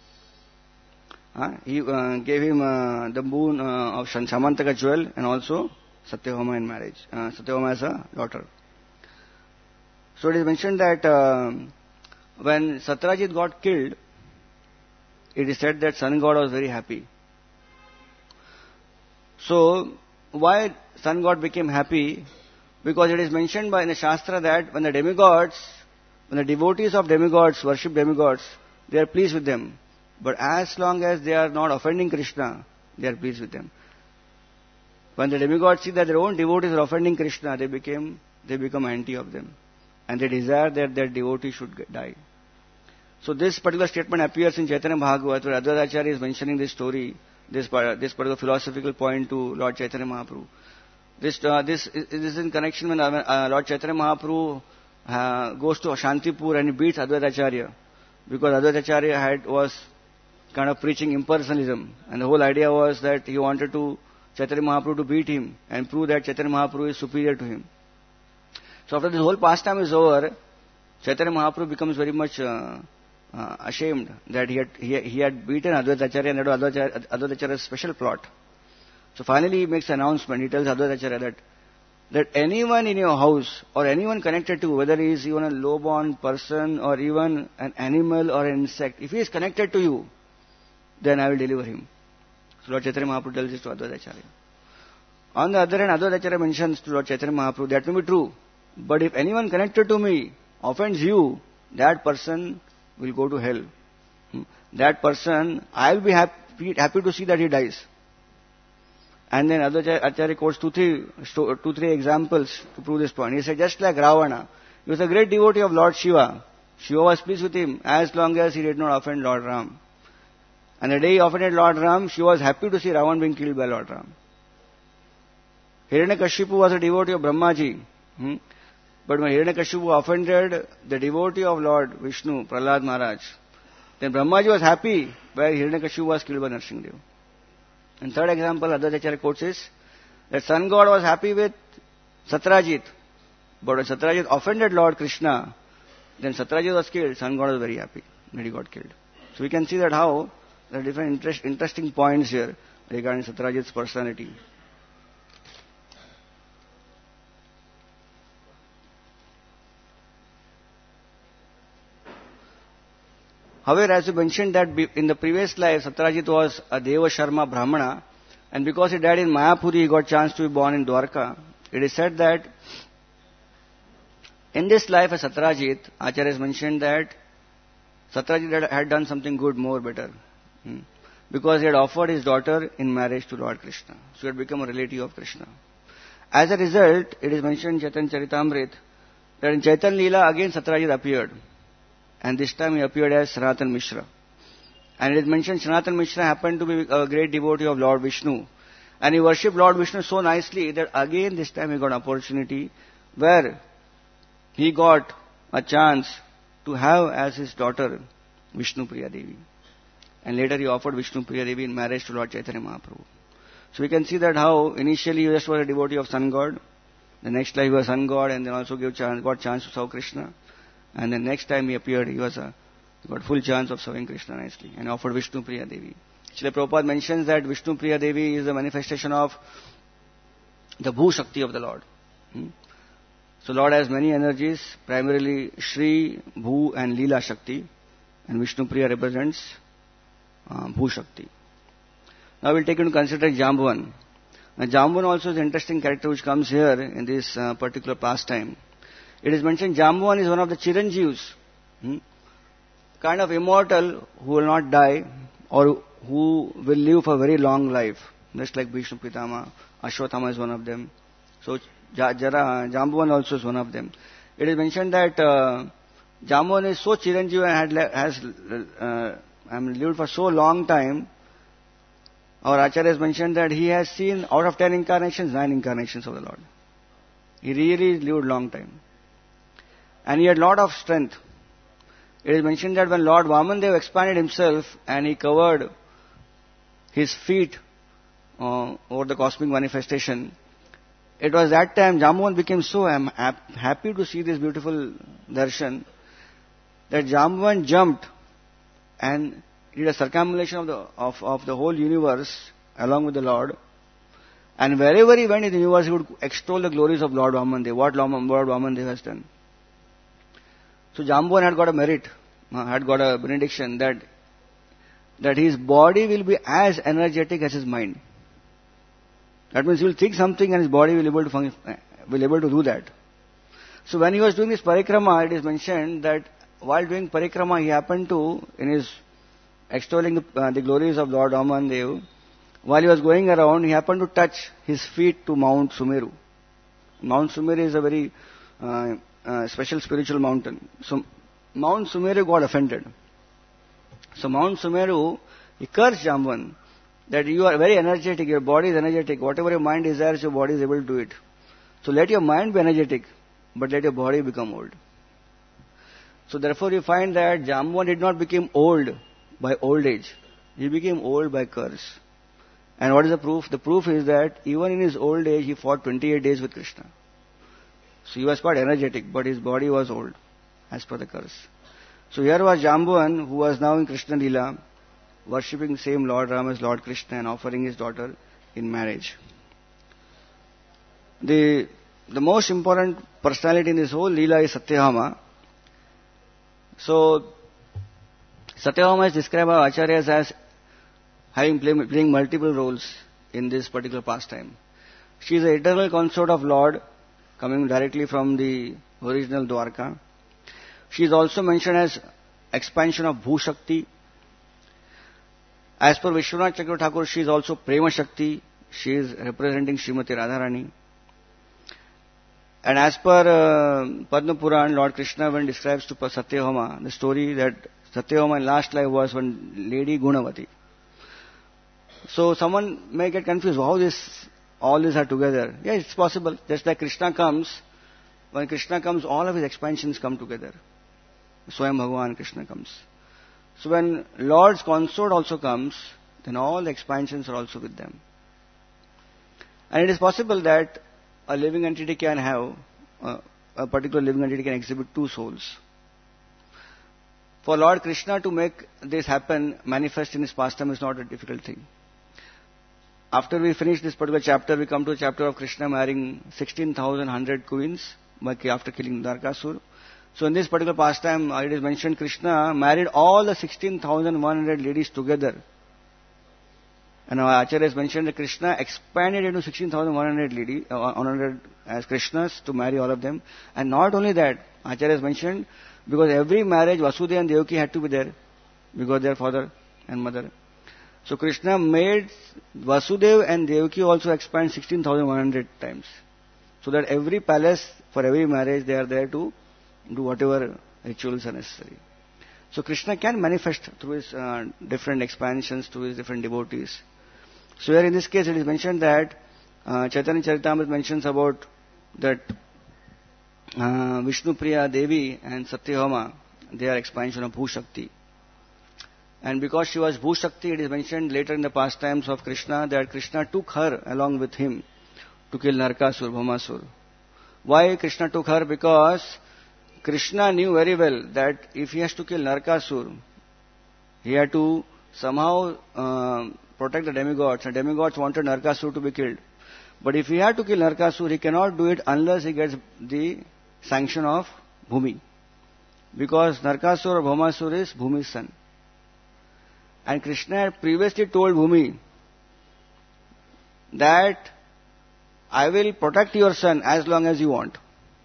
He gave him the boon of Samantaka jewel and also Satyabhama in marriage. Satyabhama as a daughter. So it is mentioned that when Satyajit got killed, it is said that sun god was very happy. So why sun god became happy? Because it is mentioned in the Shastra that when the demigods, when the devotees of demigods worship demigods, they are pleased with them. But as long as they are not offending Krishna, they are pleased with them. When the demigods see that their own devotees are offending Krishna, they become anti of them. And they desire that their devotee should die. So this particular statement appears in Chaitanya Bhagavat, where Advaita Acharya is mentioning this story, this particular philosophical point to Lord Chaitanya Mahaprabhu. This is in connection when Lord Chaitanya Mahaprabhu goes to Shantipur and he beats Advaita Acharya. Because Advaita Acharya was kind of preaching impersonalism. And the whole idea was that he wanted to Chaitanya Mahaprabhu to beat him and prove that Chaitanya Mahaprabhu is superior to him. So after this whole pastime is over, Chaitanya Mahaprabhu becomes very much ashamed that he had beaten Advaita Acharya and that was Advaita Acharya's special plot. So finally he makes an announcement. He tells Advaita Acharya that anyone in your house or anyone connected to, whether he is even a low-born person or even an animal or an insect, if he is connected to you, then I will deliver him. So Lord Chaitanya Mahaprabhu tells this to Advaita Acharya. On the other hand, Advaita Acharya mentions to Lord Chaitanya Mahaprabhu, that may be true, but if anyone connected to me offends you, that person will go to hell. That person, I will be happy to see that he dies. And then Advaita Acharya quotes two, three examples to prove this point. He said, just like Ravana, he was a great devotee of Lord Shiva. Shiva was pleased with him as long as he did not offend Lord Ram. And the day he offended Lord Ram, Shiva was happy to see Ravana being killed by Lord Ram. Hiranyakashipu was a devotee of Brahmaji. But when Hiranyakashipu offended the devotee of Lord Vishnu, Prahlad Maharaj, then Brahmaji was happy where Hiranyakashipu was killed by Nrsimhadev. And third example, Advaita Acharya quotes is that sun god was happy with Satrajit. But when Satrajit offended Lord Krishna, then Satrajit was killed. Sun god was very happy that he got killed. So we can see that how there are different interesting points here regarding Satrajit's personality. However, as we mentioned that in the previous life, Satrajit was a Deva Sharma Brahmana, and because he died in Mayapuri, he got chance to be born in Dwarka. It is said that in this life as Satrajit, Acharya has mentioned that Satrajit had done something good, more better. Because he had offered his daughter in marriage to Lord Krishna. So he had become a relative of Krishna. As a result, it is mentioned in Chaitanya Charitamrita that in Chaitanya Leela again Satrajit appeared. And this time he appeared as Sanatan Mishra. And it is mentioned Sanatan Mishra happened to be a great devotee of Lord Vishnu. And he worshipped Lord Vishnu so nicely that again this time he got an opportunity where he got a chance to have as his daughter Vishnu Priya Devi. And later he offered Vishnu Priya Devi in marriage to Lord Chaitanya Mahaprabhu. So we can see that how initially he just was a devotee of Sun God. The next life he was Sun God and then also got chance to serve Krishna. And then next time he appeared, he got full chance of serving Krishna nicely and offered Vishnu Priya Devi. Srila Prabhupada mentions that Vishnu Priya Devi is a manifestation of the Bhu Shakti of the Lord. So Lord has many energies, primarily Shri, Bhu and Leela Shakti, and Vishnu Priya represents Bhu Shakti. Now we'll take into consideration Jambuvan. Now Jambuvan also is an interesting character which comes here in this particular pastime. It is mentioned Jambuvan is one of the Chiranjeevs, kind of immortal who will not die or who will live for a very long life, just like Bhishma Pitama, Ashwatthama is one of them. So Jambuvan also is one of them. It is mentioned that Jambuvan is so Chiranjeev and has lived for so long time. Our Acharya has mentioned that he has seen out of 10 incarnations, 9 incarnations of the Lord. He really lived long time. And he had lot of strength. It is mentioned that when Lord Vamandev expanded himself and he covered his feet over the cosmic manifestation, it was that time Jambuvan became so happy to see this beautiful darshan that Jambuvan jumped and did a circumambulation of the whole universe along with the Lord. And wherever he went in the universe, he would extol the glories of Lord Vamandev, what Lord Vamandev has done. So Jambuvan had got a merit, had got a benediction that his body will be as energetic as his mind. That means he will think something and his body will able to do that. So when he was doing this parikrama, it is mentioned that while doing parikrama, he happened to, in his extolling the glories of Lord Vamandev, while he was going around, he happened to touch his feet to Mount Sumeru. Mount Sumeru is a very special spiritual mountain. So Mount Sumeru got offended. So Mount Sumeru, he cursed Jambuvan that you are very energetic, your body is energetic, whatever your mind desires, your body is able to do it. So let your mind be energetic, but let your body become old. So therefore you find that Jambuvan did not become old by old age, he became old by curse. And what is the proof? The proof is that even in his old age, he fought 28 days with Krishna. So he was quite energetic, but his body was old, as per the curse. So here was Jambuvan, who was now in Krishna Leela, worshipping the same Lord Ram as Lord Krishna and offering his daughter in marriage. The most important personality in this whole Leela is Satyabhama. So, Satyabhama is described by Acharyas as having playing multiple roles in this particular pastime. She is the eternal consort of Lord, coming directly from the original Dwarka. She is also mentioned as expansion of Bhu Shakti. As per Vishwanath Chakravarti Thakur, she is also Prema Shakti. She is representing Srimati Radharani. And as per Padma Puran, Lord Krishna, when describes to Satyabhama, the story that Satyabhama in last life was one lady Gunavati. So someone may get confused, how all these are together. Yeah, it's possible. Just like Krishna comes, when Krishna comes, all of his expansions come together. Swayam Bhagavan Krishna comes. So when Lord's consort also comes, then all the expansions are also with them. And it is possible that a living entity can have, a particular living entity can exhibit two souls. For Lord Krishna to make this happen, manifest in his pastime, is not a difficult thing. After we finish this particular chapter, we come to a chapter of Krishna marrying 16,100 queens after killing Narkasur. So in this particular pastime, it is mentioned Krishna married all the 16,100 ladies together. And our Acharya has mentioned that Krishna expanded into 16,100 ladies, 100 as Krishnas to marry all of them. And not only that, Acharya has mentioned, because every marriage, Vasudeva and Devaki had to be there, because they are father and mother. So Krishna made Vasudeva and Devaki also expand 16,100 times. So that every palace, for every marriage, they are there to do whatever rituals are necessary. So Krishna can manifest through his different expansions, through his different devotees. So here in this case it is mentioned that Chaitanya Charitamrita mentions about that Vishnu Priya Devi and Satyabhama, they are expansion of Bhu Shakti. And because she was Bhu Shakti, it is mentioned later in the pastimes of Krishna that Krishna took her along with him to kill Narkasur, Bhamasur. Why Krishna took her? Because Krishna knew very well that if he has to kill Narkasur, he had to somehow protect the demigods. And demigods wanted Narkasur to be killed. But if he had to kill Narkasur, he cannot do it unless he gets the sanction of Bhumi. Because Narkasur or Bhamasur is Bhumi's son. And Krishna had previously told Bhumi that I will protect your son as long as you want.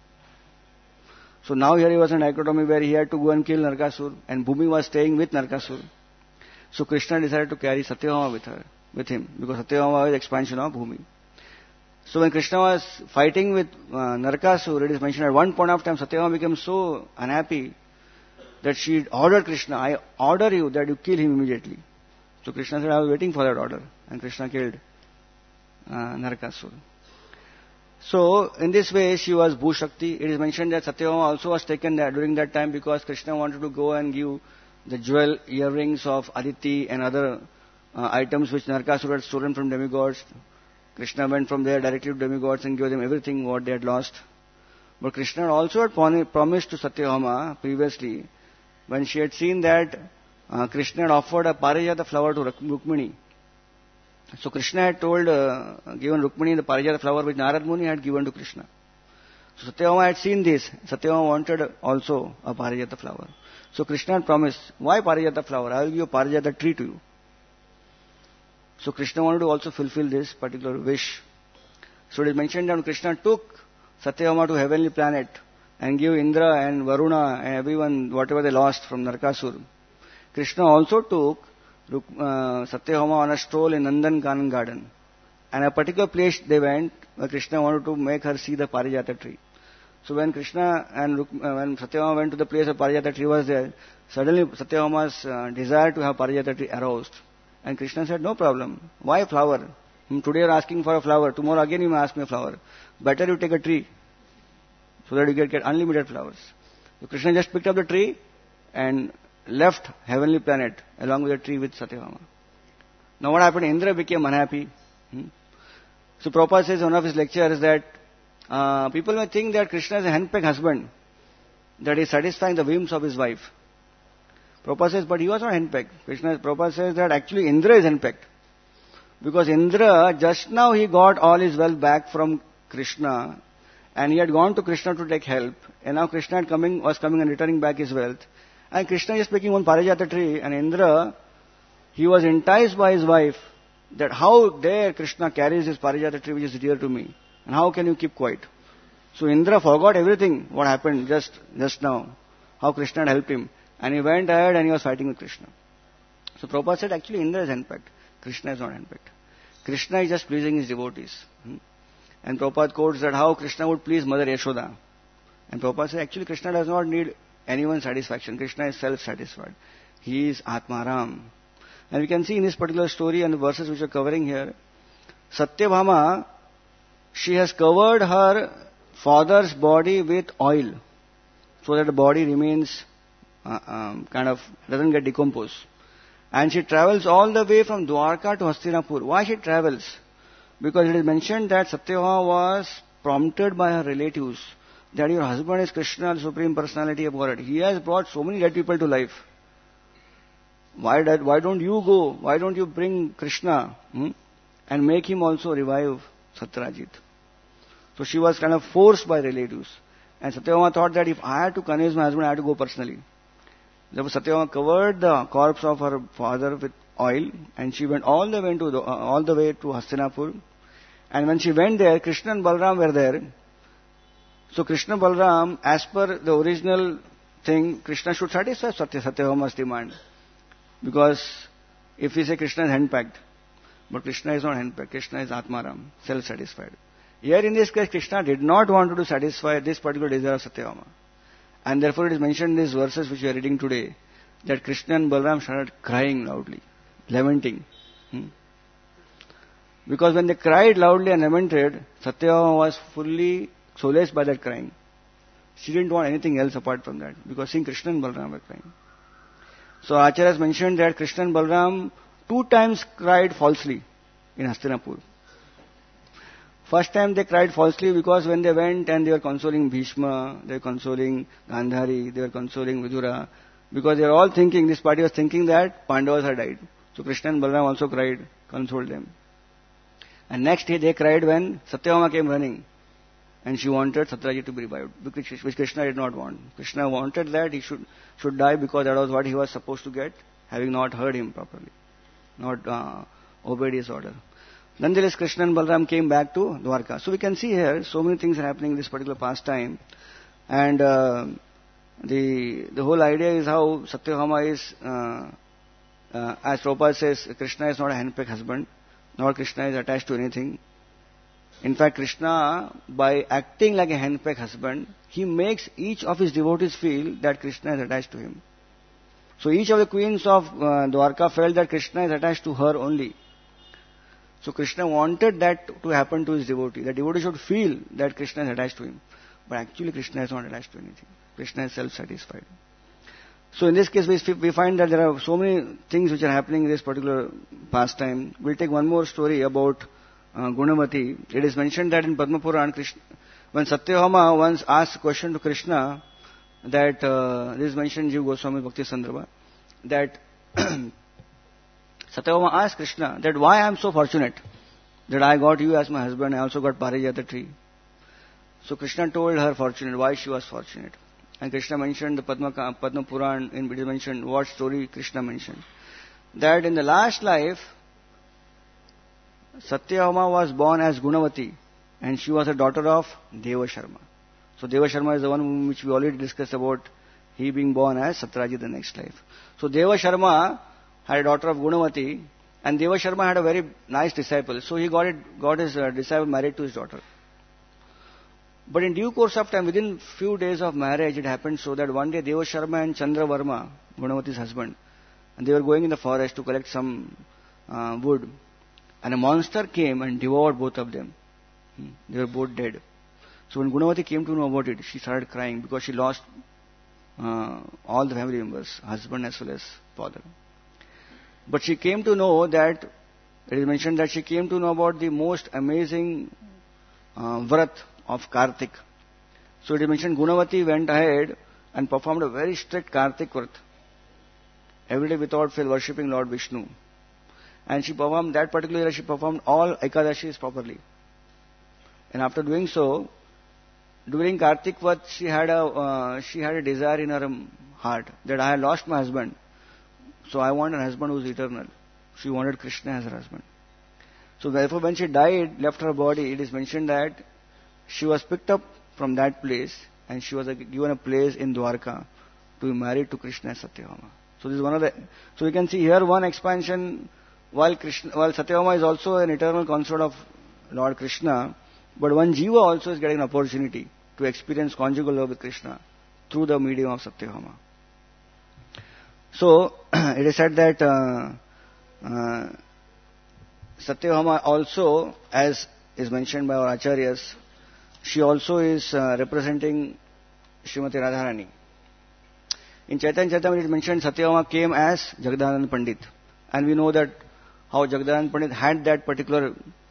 So now here he was in dichotomy where he had to go and kill Narkasur and Bhumi was staying with Narkasur. So Krishna decided to carry Satyabhama with him because Satyabhama was expansion of Bhumi. So when Krishna was fighting with Narkasur, it is mentioned at one point of time Satyabhama became so unhappy that she ordered Krishna, I order you that you kill him immediately. So Krishna said, I was waiting for that order. And Krishna killed Narkasur. So in this way she was Bhu Shakti. It is mentioned that Satyabhama also was taken there during that time because Krishna wanted to go and give the jewel earrings of Aditi and other items which Narkasur had stolen from demigods. Krishna went from there directly to demigods and gave them everything what they had lost. But Krishna also had promised to Satyabhama previously when she had seen that Krishna had offered a Parijata flower to Rukmini. So Krishna had given Rukmini the Parijata flower which Narad Muni had given to Krishna. So Satyabhama had seen this. Satyabhama wanted also a Parijata flower. So Krishna had promised, why Parijata flower? I will give a Parijata tree to you. So Krishna wanted to also fulfill this particular wish. So it is mentioned that Krishna took Satyabhama to heavenly planet and gave Indra and Varuna and everyone whatever they lost from Narkasur. Krishna also took Satyabhama on a stroll in Nandan Kanan garden. And a particular place they went where Krishna wanted to make her see the Parijata tree. So when Krishna and when Satyabhama went to the place of Parijata tree was there, suddenly Satyabhama's desire to have Parijata tree aroused. And Krishna said, no problem. Why flower? Today you are asking for a flower. Tomorrow again you may ask me a flower. Better you take a tree so that you get unlimited flowers. So Krishna just picked up the tree and left heavenly planet along with the tree with Satyabhama. Now what happened? Indra became unhappy. Hmm? So Prabhupada says in one of his lectures that people may think that Krishna is a henpecked husband, that he is satisfying the whims of his wife. Prabhupada says, but he was not henpecked. Prabhupada says that actually Indra is henpecked. Because Indra, just now he got all his wealth back from Krishna, and he had gone to Krishna to take help, and now Krishna was coming and returning back his wealth. And Krishna is picking one parijata tree, and Indra, he was enticed by his wife, that how dare Krishna carries this parijata tree which is dear to me, and how can you keep quiet? So Indra forgot everything, what happened just now, how Krishna had helped him, and he went ahead and he was fighting with Krishna. So Prabhupada said actually Indra is henpecked, Krishna is not henpecked. Krishna is just pleasing his devotees. And Prabhupada quotes that how Krishna would please Mother Yashoda. And Prabhupada said actually Krishna does not need anyone's satisfaction. Krishna is self-satisfied. He is Atmaram. And we can see in this particular story and the verses which are covering here, Satyabhama, she has covered her father's body with oil so that the body remains doesn't get decomposed. And she travels all the way from Dwarka to Hastinapur. Why she travels? Because it is mentioned that Satyabhama was prompted by her relatives that your husband is Krishna, the Supreme Personality of God. He has brought so many dead people to life. Why don't you go? Why don't you bring Krishna and make him also revive Satyajit? So she was kind of forced by relatives. And Satyabhama thought that if I had to convince my husband, I had to go personally. Therefore Satyabhama covered the corpse of her father with oil, and she went all the way to Hastinapur. And when she went there, Krishna and Balram were there. So Krishna and Balram, as per the original thing, Krishna should satisfy Satyabhama's demand. Because if we say Krishna is henpecked, but Krishna is not henpecked, Krishna is Atmaram, self-satisfied. Here in this case, Krishna did not want to satisfy this particular desire of Satyabhama. And therefore it is mentioned in these verses which we are reading today, that Krishna and Balram started crying loudly, lamenting. Because when they cried loudly and lamented, Satyabhama was fully solaced by that crying. She didn't want anything else apart from that, because seeing Krishna and Balram were crying. So Acharya has mentioned that Krishna and Balram 2 times cried falsely in Hastinapur. First time they cried falsely because when they went and they were consoling Bhishma, they were consoling Gandhari, they were consoling Vidura, because they were all thinking, this party was thinking that Pandavas had died. So Krishna and Balram also cried, consoled them. And next day they cried when Satyabhama came running, and she wanted Satyajit to be revived, which Krishna did not want. Krishna wanted that he should die because that was what he was supposed to get, having not heard him properly, not obeyed his order. Nonetheless, Krishna and Balram came back to Dwarka. So we can see here, so many things are happening in this particular pastime. And the whole idea is how Satyabhama is, as Prabhupada says, Krishna is not a henpecked husband, nor Krishna is attached to anything. In fact, Krishna, by acting like a henpecked husband, he makes each of his devotees feel that Krishna is attached to him. So each of the queens of Dwarka felt that Krishna is attached to her only. So Krishna wanted that to happen to his devotee. The devotee should feel that Krishna is attached to him. But actually Krishna is not attached to anything. Krishna is self-satisfied. So in this case we find that there are so many things which are happening in this particular pastime. We'll take one more story about Gunamati. It is mentioned that in Padma Puran, when Satyabhama once asked a question to Krishna, that this is mentioned in Jiva Goswami Bhakti Sandarbha, that Satyabhama asked Krishna that why I am so fortunate that I got you as my husband, I also got Parijata tree. So Krishna told her fortunate, why she was fortunate. And Krishna mentioned the Padma Puran, in which is mentioned what story Krishna mentioned. That in the last life, Satyabhama was born as Gunavati, and she was a daughter of Deva Sharma. So Deva Sharma is the one which we already discussed about, he being born as Satyajit the next life. So Deva Sharma had a daughter of Gunavati, and Deva Sharma had a very nice disciple. So he got his disciple married to his daughter. But in due course of time, within few days of marriage, it happened so that one day Deva Sharma and Chandra Varma, Gunavati's husband, and they were going in the forest to collect some wood, and a monster came and devoured both of them. They were both dead. So when Gunavati came to know about it, she started crying because she lost all the family members, husband as well as father. But she came to know that It is mentioned that she came to know about the most amazing vrat of Kartik. So it is mentioned Gunavati went ahead and performed a very strict Kartik vrat. Every day without fail worshipping Lord Vishnu. And she performed, that particular year she performed all Ekadashis properly. And after doing so, during Kartik Vat, she had a desire in her heart that I had lost my husband. So I want a husband who is eternal. She wanted Krishna as her husband. So therefore when she died, left her body, it is mentioned that she was picked up from that place and she was given a place in Dwarka to be married to Krishna as Satyabhama. So this is one of the, so you can see here one expansion, while Satyabhama is also an eternal consort of Lord Krishna, but one jiva also is getting an opportunity to experience conjugal love with Krishna through the medium of Satyabhama. So it is said that Satyabhama also, as is mentioned by our acharyas, she also is representing Srimati Radharani. In Chaitanya Charitamrita it is mentioned Satyabhama came as Jagadanand Pandit, and we know that how Jagadanand Pandit had that particular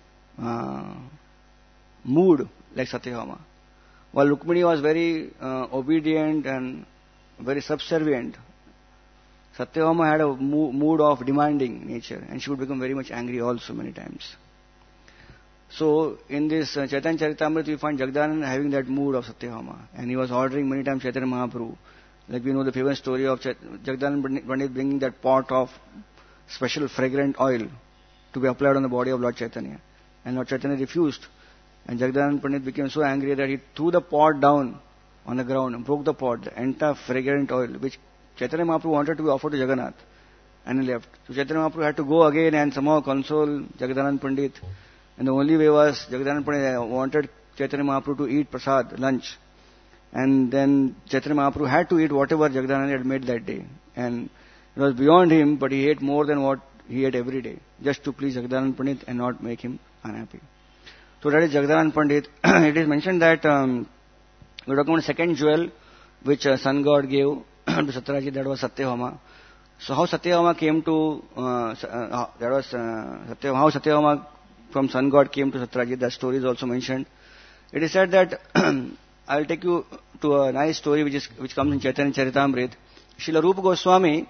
mood like Satyabhama. While Rukmini was very obedient and very subservient, Satyabhama had a mood of demanding nature, and she would become very much angry also many times. So in this Chaitanya Charitamrita we find Jagadanand having that mood of Satyabhama, and he was ordering many times Chaitanya Mahaprabhu. Like we know the famous story of Jagadanand Pandit bringing that pot of special fragrant oil to be applied on the body of Lord Chaitanya. And Lord Chaitanya refused. And Jagadanand Pandit became so angry that he threw the pot down on the ground and broke the pot, the entire fragrant oil, which Chaitanya Mahaprabhu wanted to be offered to Jagannath. And he left. So Chaitanya Mahaprabhu had to go again and somehow console Jagadanand Pandit. And the only way was Jagadanand Pandit wanted Chaitanya Mahaprabhu to eat prasad, lunch. And then Chaitanya Mahaprabhu had to eat whatever Jagadanand had made that day. And it was beyond him, but he ate more than what he ate every day, just to please Jagadanand Pandit and not make him unhappy. So that is Jagadanand Pandit. It is mentioned that we're talking about the second jewel which sun god gave to Satyajit, that was Satyabhama. So how Satyabhama came to, how Satyabhama from sun god came to Satyajit, that story is also mentioned. It is said that I will take you to a nice story which comes in Chaitanya Charitamrita. Srila Rupa Goswami,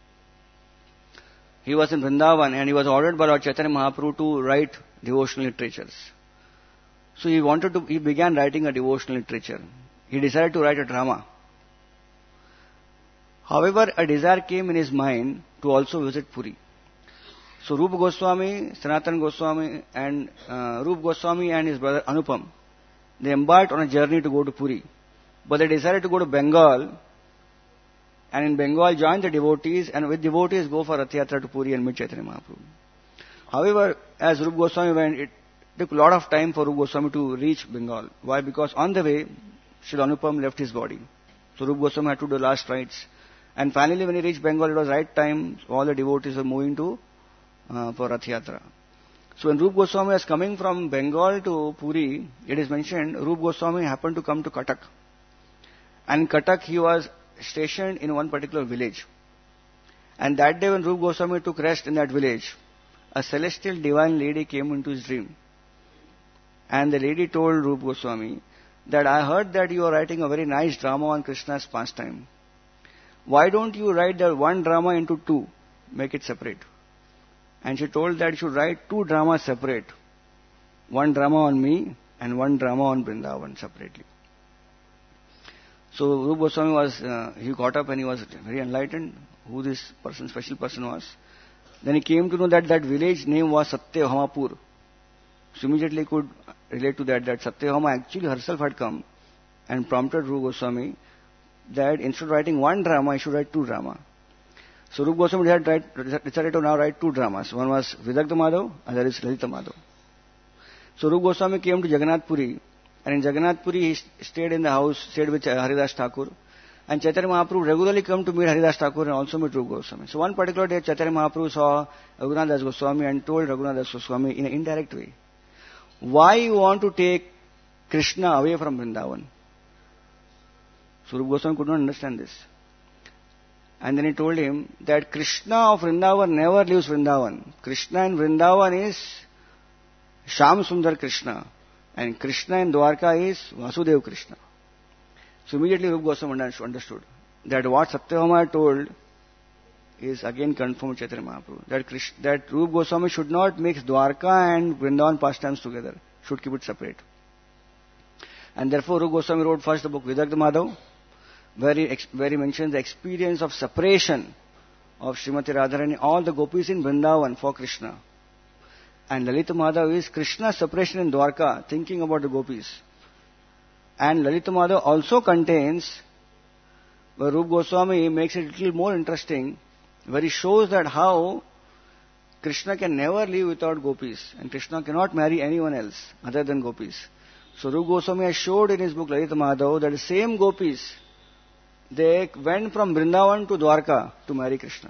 he was in Vrindavan and he was ordered by Lord Chaitanya Mahaprabhu to write devotional literatures. So he began writing a devotional literature. He decided to write a drama. However, a desire came in his mind to also visit Puri. So Rupa Goswami, Sanatana Goswami and Rupa Goswami and his brother Anupam, they embarked on a journey to go to Puri. But they decided to go to Bengal, and in Bengal join the devotees, and with devotees go for Rath Yatra to Puri and meet Chaitanya Mahaprabhu. However, as Rupa Goswami went, it took a lot of time for Rupa Goswami to reach Bengal. Why? Because on the way, Srila Anupam left his body. So Rupa Goswami had to do the last rites. And finally when he reached Bengal, it was right time, all the devotees were moving to for Rath Yatra. So when Rupa Goswami was coming from Bengal to Puri, it is mentioned Rupa Goswami happened to come to Cuttack. And in Cuttack he was stationed in one particular village. And that day when Rupa Goswami took rest in that village, a celestial divine lady came into his dream. And the lady told Rupa Goswami that I heard that you are writing a very nice drama on Krishna's pastime. Why don't you write that one drama into two, make it separate? And she told that you should write two dramas separate. One drama on me and one drama on Vrindavan separately. So Rupa Goswami he got up and he was very enlightened who this person, special person was. Then he came to know that that village name was Satyabhamapur. So immediately he could relate to that Satyabhama actually herself had come and prompted Rupa Goswami that instead of writing one drama, he should write two dramas. So Rupa Goswami decided to now write two dramas. One was Vidagdha Madhav, other is Lalita Madhav. So Rupa Goswami came to Jagannath Puri, and in Jagannath Puri he stayed in the house, stayed with Haridas Thakur. And Chaitanya Mahaprabhu regularly come to meet Haridas Thakur and also meet Rupa Goswami. So one particular day Chaitanya Mahaprabhu saw Raghunath Das Goswami and told Raghunath Das Goswami in an indirect way, why you want to take Krishna away from Vrindavan? So Rupa Goswami could not understand this. And then he told him that Krishna of Vrindavan never leaves Vrindavan. Krishna in Vrindavan is Sham Sundar Krishna. And Krishna in Dwarka is Vasudev Krishna. So immediately Rupa Goswami understood that what Satyabhama told is again confirmed Chaitanya Mahaprabhu. That Rupa Goswami should not mix Dwarka and Vrindavan pastimes together. Should keep it separate. And therefore Rupa Goswami wrote first the book Vidagdha Madhav, where he mentions the experience of separation of Srimati Radharani, all the gopis in Vrindavan for Krishna. And Lalita Madhav is Krishna's separation in Dwarka, thinking about the gopis. And Lalita Madhav also contains, where Rupa Goswami makes it a little more interesting, where he shows that how Krishna can never live without gopis, and Krishna cannot marry anyone else other than gopis. So Rupa Goswami has showed in his book Lalita Madhav that the same gopis, they went from Vrindavan to Dwarka to marry Krishna.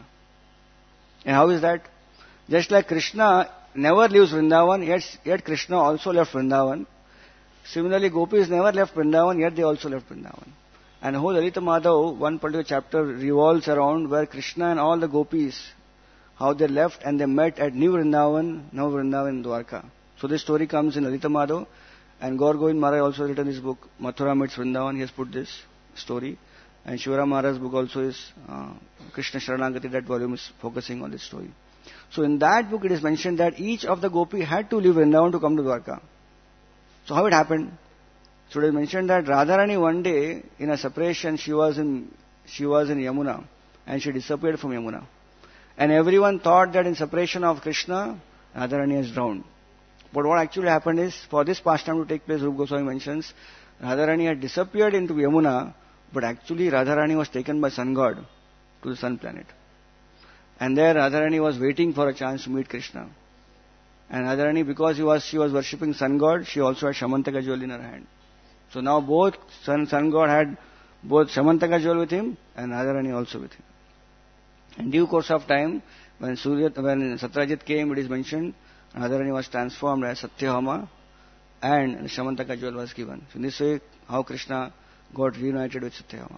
And how is that? Just like Krishna never leaves Vrindavan, yet Krishna also left Vrindavan. Similarly, gopis never left Vrindavan, yet they also left Vrindavan. And the whole Lalita Madhav, one particular chapter revolves around where Krishna and all the gopis, how they left and they met at New Vrindavan, now Vrindavan in Dwarka. So this story comes in Lalita Madhav, and Gaur Govind Maharaj also written his book, Mathura meets Vrindavan, he has put this story. And Shivaram Maharaj's book also is Krishna Sharanagati, that volume is focusing on this story. So in that book it is mentioned that each of the gopi had to leave Vrindavan to come to Dwarka. So how it happened? So it is mentioned that Radharani one day in a separation she was in Yamuna and she disappeared from Yamuna. And everyone thought that in separation of Krishna, Radharani has drowned. But what actually happened is, for this pastime to take place, Rupa Goswami mentions, Radharani had disappeared into Yamuna, but actually Radharani was taken by sun god to the sun planet. And there Radharani was waiting for a chance to meet Krishna. And Radharani, because she was worshipping sun god, she also had Shamantaka jewel in her hand. So now both sun god had both Shamantaka jewel with him and Radharani also with him. In due course of time, when Satyajit came, it is mentioned, Radharani was transformed as Satyabhama and Shamantaka jewel was given. So in this way, how Krishna got reunited with Satyabhama.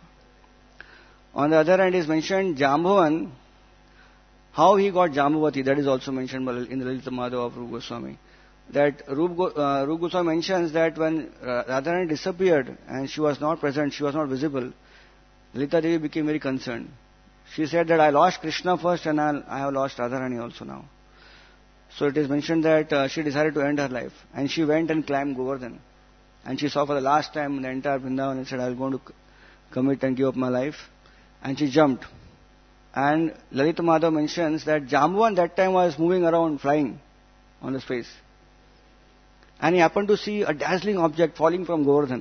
On the other hand, it is mentioned Jambavan, how he got Jambavati, that is also mentioned in the Lalita Madhav of Rupa Goswami. That Rupa Goswami mentions that when Radharani disappeared and she was not present, she was not visible, Lalita Devi became very concerned. She said that I lost Krishna first and I have lost Radharani also now. So it is mentioned that she decided to end her life. And she went and climbed Govardhan. And she saw for the last time the entire Vrindavan and said, I am going to commit and give up my life. And she jumped. And Lalita Madhav mentions that Jambavan that time was moving around, flying on the space. And he happened to see a dazzling object falling from Govardhan.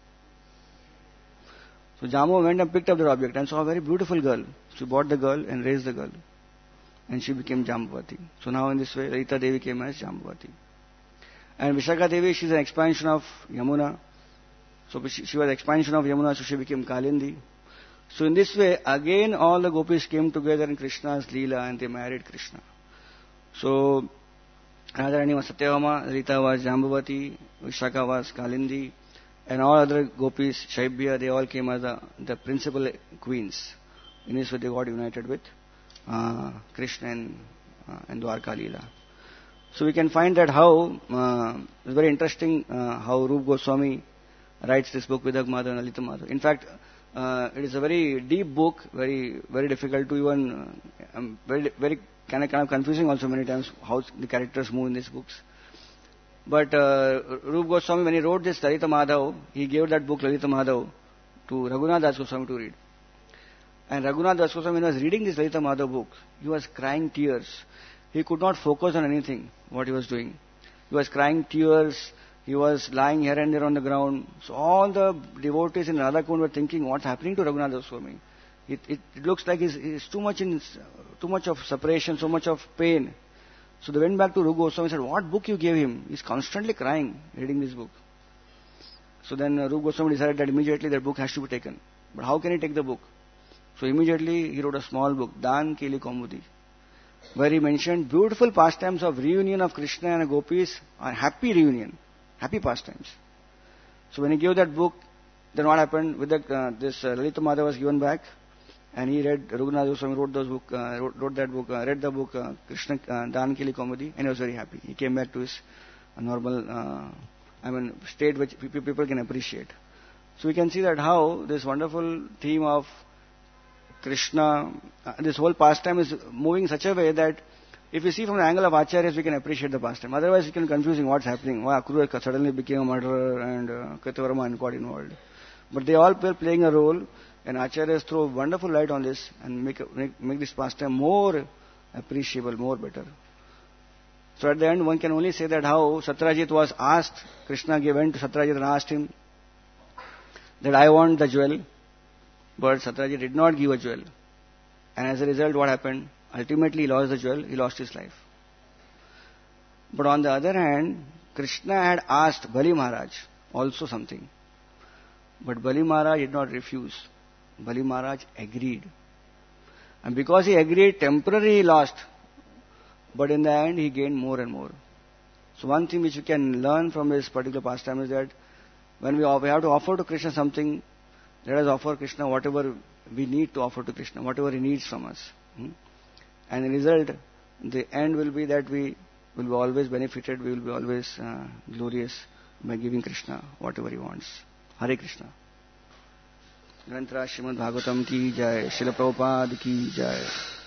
So Jambavan went and picked up that object and saw a very beautiful girl. She bought the girl and raised the girl. And she became Jambavati. So now in this way, Lalita Devi came as Jambavati. And Vishakha Devi, she is an expansion of Yamuna. So she was expansion of Yamuna, so she became Kalindi. So in this way, again all the gopis came together in Krishna's Leela and they married Krishna. So Radharani was Satyabhama, Lalita was Jambavati, Vishakha was Kalindi, and all other gopis, Shaibya, they all came as the principal queens. In this way they got united with Krishna and Dwarka Leela. So we can find that how, it's very interesting how Rupa Goswami writes this book, Vidagdha Madhav and Lalita Madhav. In fact, it is a very deep book, very very difficult to even, very kind of confusing also many times how the characters move in these books. But Rupa Goswami, when he wrote this Lalita Madhav, he gave that book Lalita Madhav to Raghunath Das Goswami to read. And Raghunath Das Goswami, when he was reading this Lalita Madhav book, he was crying tears. He could not focus on anything, what he was doing. He was crying tears. He was lying here and there on the ground. So all the devotees in Radhakund were thinking, what's happening to Raghunath Goswami? It looks like he's too much of separation, so much of pain. So they went back to Rupa Goswami and said, what book you gave him? He's constantly crying, reading this book. So then Rupa Goswami decided that immediately that book has to be taken. But how can he take the book? So immediately he wrote a small book, Dan Keli Kaumudi, where he mentioned beautiful pastimes of reunion of Krishna and gopis, a happy reunion, happy pastimes. So when he gave that book, then what happened with this Lalita Madhav was given back, and he read Raghunath Goswami wrote those book, wrote that book, read the book Krishna Dan Kili Komedi, and he was very happy. He came back to his normal, state which people can appreciate. So we can see that how this wonderful theme of Krishna, this whole pastime is moving in such a way that if we see from the angle of acharyas, we can appreciate the pastime. Otherwise, it can be confusing what's happening. Why Akrura suddenly became a murderer and Kritavarma got involved. But they all were playing a role, and acharyas throw wonderful light on this and make this pastime more appreciable, more better. So at the end, one can only say that how Satyajit was asked, Krishna went to Satyajit and asked him that I want the jewel, but Satyajit did not give a jewel. And as a result, what happened? Ultimately, he lost the jewel, he lost his life. But on the other hand, Krishna had asked Bali Maharaj also something. But Bali Maharaj did not refuse. Bali Maharaj agreed. And because he agreed, temporarily he lost. But in the end, he gained more and more. So one thing which you can learn from this particular pastime is that when we have to offer to Krishna something, let us offer Krishna whatever we need to offer to Krishna, whatever he needs from us. And the result, the end will be that we will be always benefited, we will be always glorious by giving Krishna whatever he wants. Hare Krishna. Granthra Srimad Bhagavatam ki jai, Srila Prabhupada ki jai.